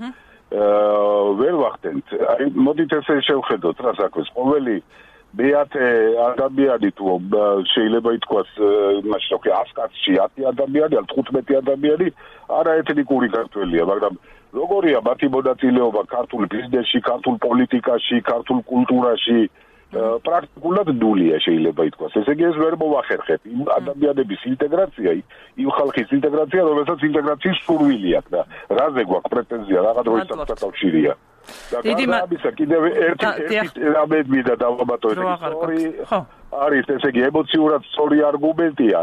ვერ ვახდენთ. აი მოდით ესე შევხედოთ რა საქმეს. ყოველი მეათე ადამიანი თუ შეიძლება ითქვას იმაში რომ ას კაცში ათი ადამიანი, თხუთმეტი ადამიანი არა ეთნიკური ქართველია, მაგრამ როგორია მათი მონაწილეობა ქართულ ბიზნესში, ქართულ პოლიტიკაში, ქართულ კულტურაში პრაქტიკულად ნულია შეიძლება ითქვას. ესე იგი ეს ვერ მოვახერხებ. იმ ადამიანების ინტეგრაცია, იმ ხალხის ინტეგრაცია, რომელსაც ინტეგრაციის სურვილი აქვს და რაზე გვაქვს პრეტენზია, რაღაც დროის საკავშირია. და გამისა კიდევ ერთი ერთი რამე მინდა დავაბატო ეს სწორი არის, ესე იგი ემოციურად სწორი არგუმენტია,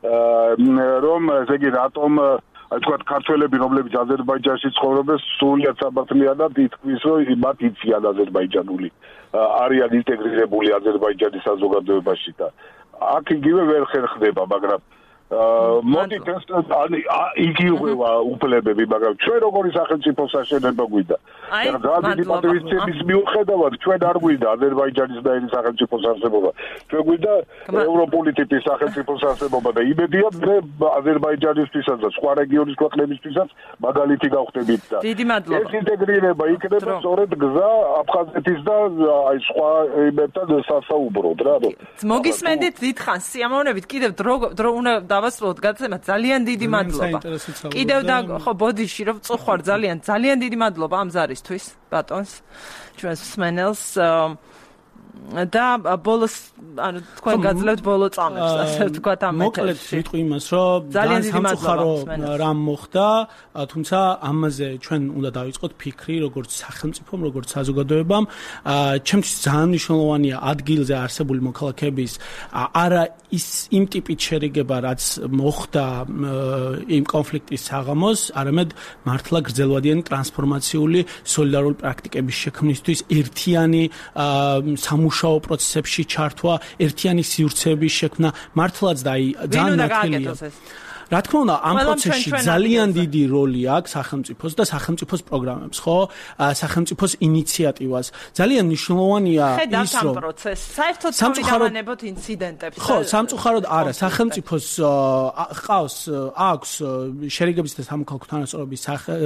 რომ ესე იგი რატომ აი თქვა ქართველები, რომლებიც აზერბაიჯანში ცხოვრობენ, სრულიად სამართლიანად ითქვის, რომ მათ იციან აზერბაიჯანული, არიან ინტეგრირებული აზერბაიჯანის საზოგადოებაში და აქ იგივე ვერ ხერხდება, მაგრამ მოდით ეს იგივეა უფლებები, მაგრამ ჩვენ როგორი სახელმწიფო საშენება გვინდა? და დიდი პატრიოტიზმის მიუხედავად ჩვენ არ გვინდა აზერბაიჯანის დაერი სახელმწიფო არსებობა. ჩვენ გვინდა ევროპული ტიპის სახელმწიფო არსებობა და იმედია მე აზერბაიჯანისთვისაც და სხვა რეგიონის ქვეყნებისთვისაც მაგალითი გავხდებით და ეს ინტეგრირება იქნება სწორედ გზა აფხაზეთის და აი სხვა იმებთან სასაუბროდ რა. მოგისმენდით დიდხანს სიამოვნებით კიდევ დრო დრო უნდა დავასრულოთ გადაცემა. ძალიან დიდი მადლობა. კიდევ და ხო ბოდიში რომ წუხვარ ძალიან ძალიან დიდი მადლობა ამ ზარისთვის ბატონს ჩვენს მსმენელს და ბოლოს ანუ თქვენ გაძლევთ ბოლო წამებს ასე ვთქვათ ამ ეთერში. მოკლედ ვიტყვი იმას რომ ძალიან სამწუხარო რამ მოხდა, თუმცა ამაზე ჩვენ უნდა დავიწყოთ ფიქრი როგორც სახელმწიფომ, როგორც საზოგადოებამ. ჩემთვის ძალიან მნიშვნელოვანია ადგილზე არსებული მოქალაქეების არა ის იმ ტიპით შერიგება, რაც მოხდა იმ კონფლიქტის საღამოს, არამედ მართლა გრძელვადიანი ტრანსფორმაციული სოლიდარული პრაქტიკების შექმნისთვის ერთიანი სამუშაო პროცესებში ჩართვა, ერთიანი სივრცეების შექმნა, მართლაც და აი ძალიან ნათელია. რა თქმა უნდა, ამ პროცესში ძალიან დიდი როლი აქვს სახელმწიფოს და სახელმწიფოს პროგრამებს, ხო? სახელმწიფოს ინიციატივას. ძალიან მნიშვნელოვანია ის, რომ საერთოდ დავანებოთ ინციდენტებს. ხო, სამწუხაროდ არა, სახელმწიფოს ყავს აქვს შერიგების და სამოქალაქო თანასწორობის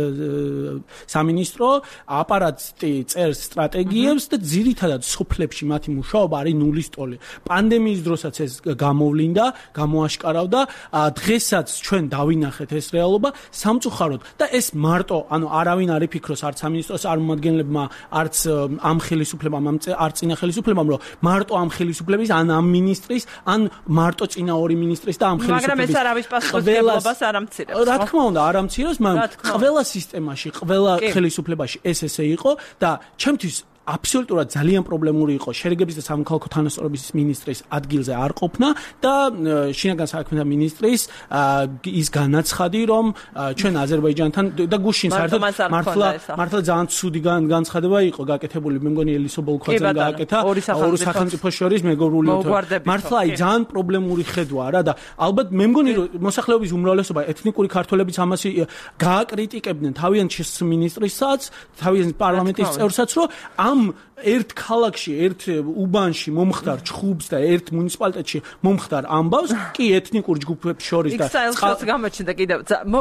სამინისტრო, აპარატი წერს სტრატეგიებს და ძირითადად სოფლებში მათი მუშაობა არის ნულის ტოლი. პანდემიის დროსაც ეს გამოვლინდა, გამოაშკარავდა, დღესაც ჩვენ დავინახეთ ეს რეალობა სამწუხაროდ და ეს მარტო, ანუ არავინ არ იფიქროს, არც სამინისტროს არ მომადგენლებმა, არც ამ ხელისუფლებამ, არც წინა ხელისუფლებამ, რომ მარტო ამ ხელისუფლების, ან ამ მინისტრის, ან მარტო წინა ორი მინისტრის და ამ ხელისუფლების. მაგრამ ეს არავის პასუხისმგებლობას არ ამცირებს. რა თქმა უნდა, არ ამცირებს, მაგრამ ყველა სისტემაში, ყველა ხელისუფლებაში ეს ესე იყო და ჩემთვის აბსოლუტურად ძალიან პრობლემური იყო შერიგების და სამოქალაქო თანასწორობის მინისტრის ადგილზე არ ყოფნა და შინაგან საქმეთა მინისტრის ის განაცხადი, რომ ჩვენ აზერბაიჯანთან და გუშინ საერთოდ მართლა მართლა ძალიან ცუდი განცხადება იყო გაკეთებული, მე მგონი ელისო ბოლქვაძემ გააკეთა ორი სახელმწიფოს შორის მეგობრული მართლა აი ძალიან პრობლემური ხედვაა რა და ალბათ მე მგონი რომ მოსახლეობის უმრავლესობა ეთნიკური ქართველებიც ამას გააკრიტიკებდნენ თავიანთი მინისტრისაც, თავიანთი პარლამენტის წევრსაც, რომ ამ ერთ ქალაქში, ერთ უბანში მომხდარ ჩხუბს და ერთ მუნიციპალიტეტში მომხდარ ამბავს, კი ეთნიკურ ჯგუფებს შორის და XL-ს გამოჩნდა კიდევ.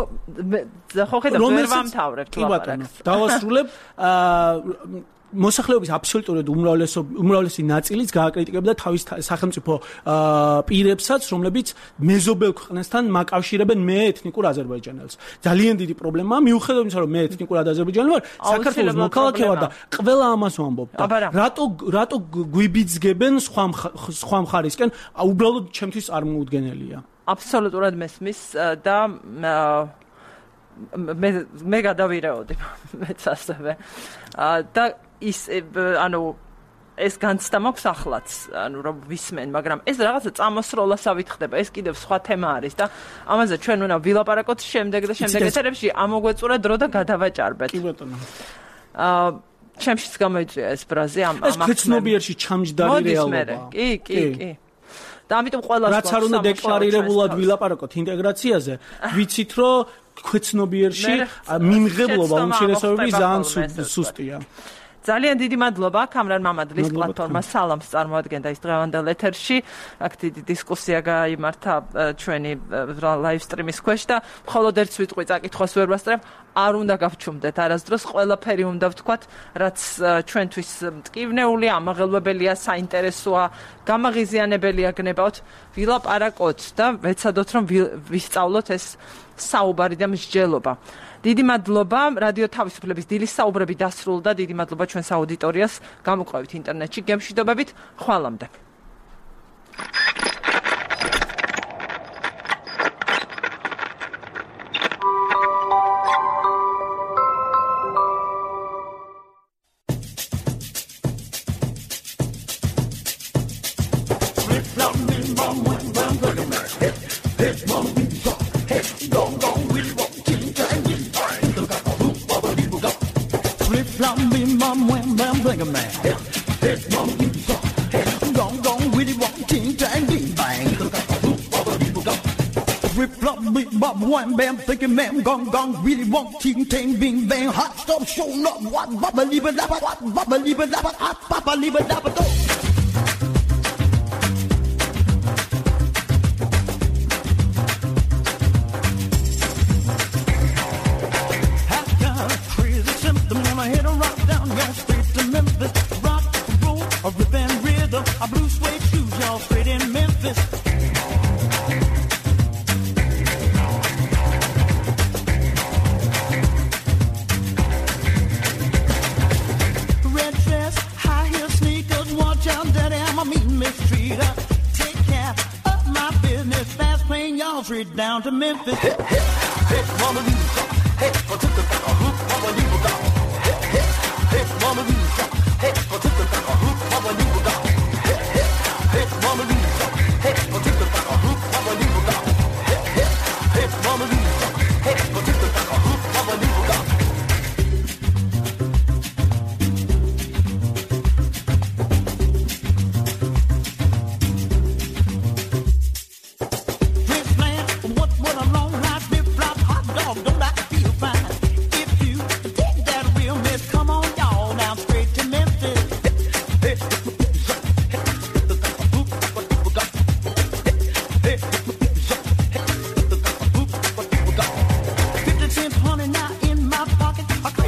ხო ხედავ, ვერ ვამთავრებ ლაპარაკს. დავასრულებ მოსახლეობის აბსოლუტურად უმრავლესი ნაწილიც გააკრიტიკებდა თავის სახელმწიფო პირებსაც, რომლებიც მეზობელ ქვეყნებთან მაკავშირებენ მე ეთნიკურ აზერბაიჯანელს. ძალიან დიდი პრობლემაა, მიუხედავად იმისა, რომ მე ეთნიკურ აზერბაიჯანელი ვარ, საქართველოს მოქალაქე ვარ და ყველა ამას ვამბობ. რატო რატო გვიბიძგებენ სხვა სხვა მხარისკენ, უბრალოდ ჩემთვის არ მოუდგენელია. აბსოლუტურად მესმის და მე მე გადავირეოდი მეც ასევე. და ის ანუ ეს განცდა მაქვს ახლაც, ანუ რომ ვისმენ, მაგრამ ეს რაღაცა წამოსროლასავით ხდება, ეს კიდევ სხვა თემა არის და ამაზე ჩვენ უნდა ვილაპარაკოთ შემდეგ და შემდეგ ეთერებში, ამოგვეწურა დრო და გადავაჭარბეთ. კი ბატონო. აა ჩემშიც გამოიწვია ეს ბრაზი ამ ამ ეს ცნობიერში ჩამჯდარი რეალობა. კი, კი, კი. და ამიტომ ყველას რაც არ უნდა დეკლარირებულად ვილაპარაკოთ ინტეგრაციაზე, ვიცით რომ ქვეცნობიერში მიმღებლობა უმცირესობების ძალიან სუსტია. ძალიან დიდი მადლობა კამრან მამადლის პლატფორმას სალამს წარმოადგენდა ის დღევანდელ ეთერში. აქ დიდი დისკუსია გაიმართა ჩვენი ლაივ სტრიმის ქვეშ და მხოლოდ ერთ ვიტყვი წაკითხვას ვერ ვასწრებ, არ უნდა გავჩუმდეთ არასდროს, ყველაფერი უნდა ვთქვათ, რაც ჩვენთვის მტკივნეულია, ამაღელვებელია, საინტერესოა, გამაღიზიანებელია გნებავთ, ვილაპარაკოთ და ვეცადოთ რომ ვისწავლოთ ეს საუბარი და მსჯელობა. დიდი მადლობა რადიო თავისუფლების დილის საუბრები დასრულდა. დიდი მადლობა ჩვენს აუდიტორიას. გამოყვებით ინტერნეტში გემშვიდობებით. ხვალამდე. One bam, thinking man, gong gong, really want ting ting, bing bang, hot stop, show up, what, baba, liba, laba, what, baba, liba, laba, hot, baba, liba, laba, do. Have got a crazy symptom, wanna hit a rock down, y'all straight to Memphis, rock, roll, a rip and rhythm, a blue suede shoes, y'all straight in Memphis. Straight down to Memphis. Hey, hey, hey, mama, you stop. Hey, for took the back a hoop, mama, you go. Hey, hey, hey, mama, you stop. Hey, for took the back a hoop, mama, you go. Hey, hey, hey, mama, you stop. Hey, for took the back a hoop, mama, you go. Hey, hey, hey, mama, you stop. Hey, for took the back a hoop, mama, you go. What I'm long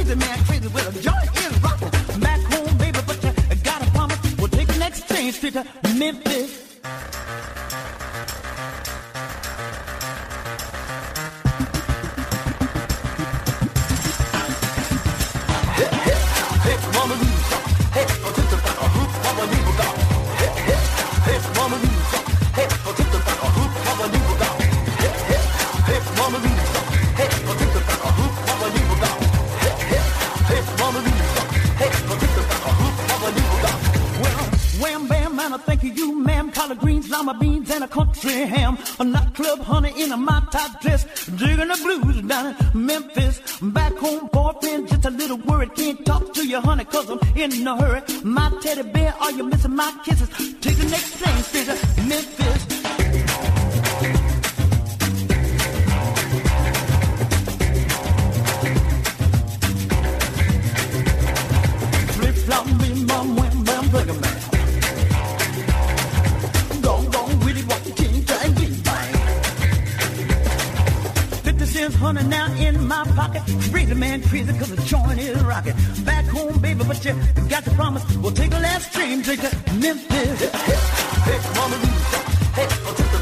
crazy man, crazy with a joint is rocking. Back home, baby, but you gotta promise we'll take the next train straight to Memphis. Hey, hey, hey, mama, hey, oh, to the back, oh, mama, leave it out. Hey, hey, hey, mama, hey, oh, to the back, oh, mama, leave it out. Hey, hey, hey, mama, hey, oh, to the back, oh, mama, leave it out. Hey, hey, hey, mama, hey, oh, to the back, oh, mama, leave it out. Well, wham, bam, man, I thank you, ma'am. Collard greens, lima beans, and a country ham. A nightclub honey in a my top dress. Digging the blues down in Memphis. Back home, boyfriend, just a little worried. Can't talk to you, honey, cause I'm in a hurry. My teddy bear, are you missing my kisses? Take the next train straight to Memphis. Flip-flop me, mom, wham, bam, bugger man. Honey now in my pocket, bring the man crazy cause the joint is rocking. Back home, baby, but you got to promise we'll take the last train straight to Memphis. Hey, hey, hey, mama, hey, I'll take the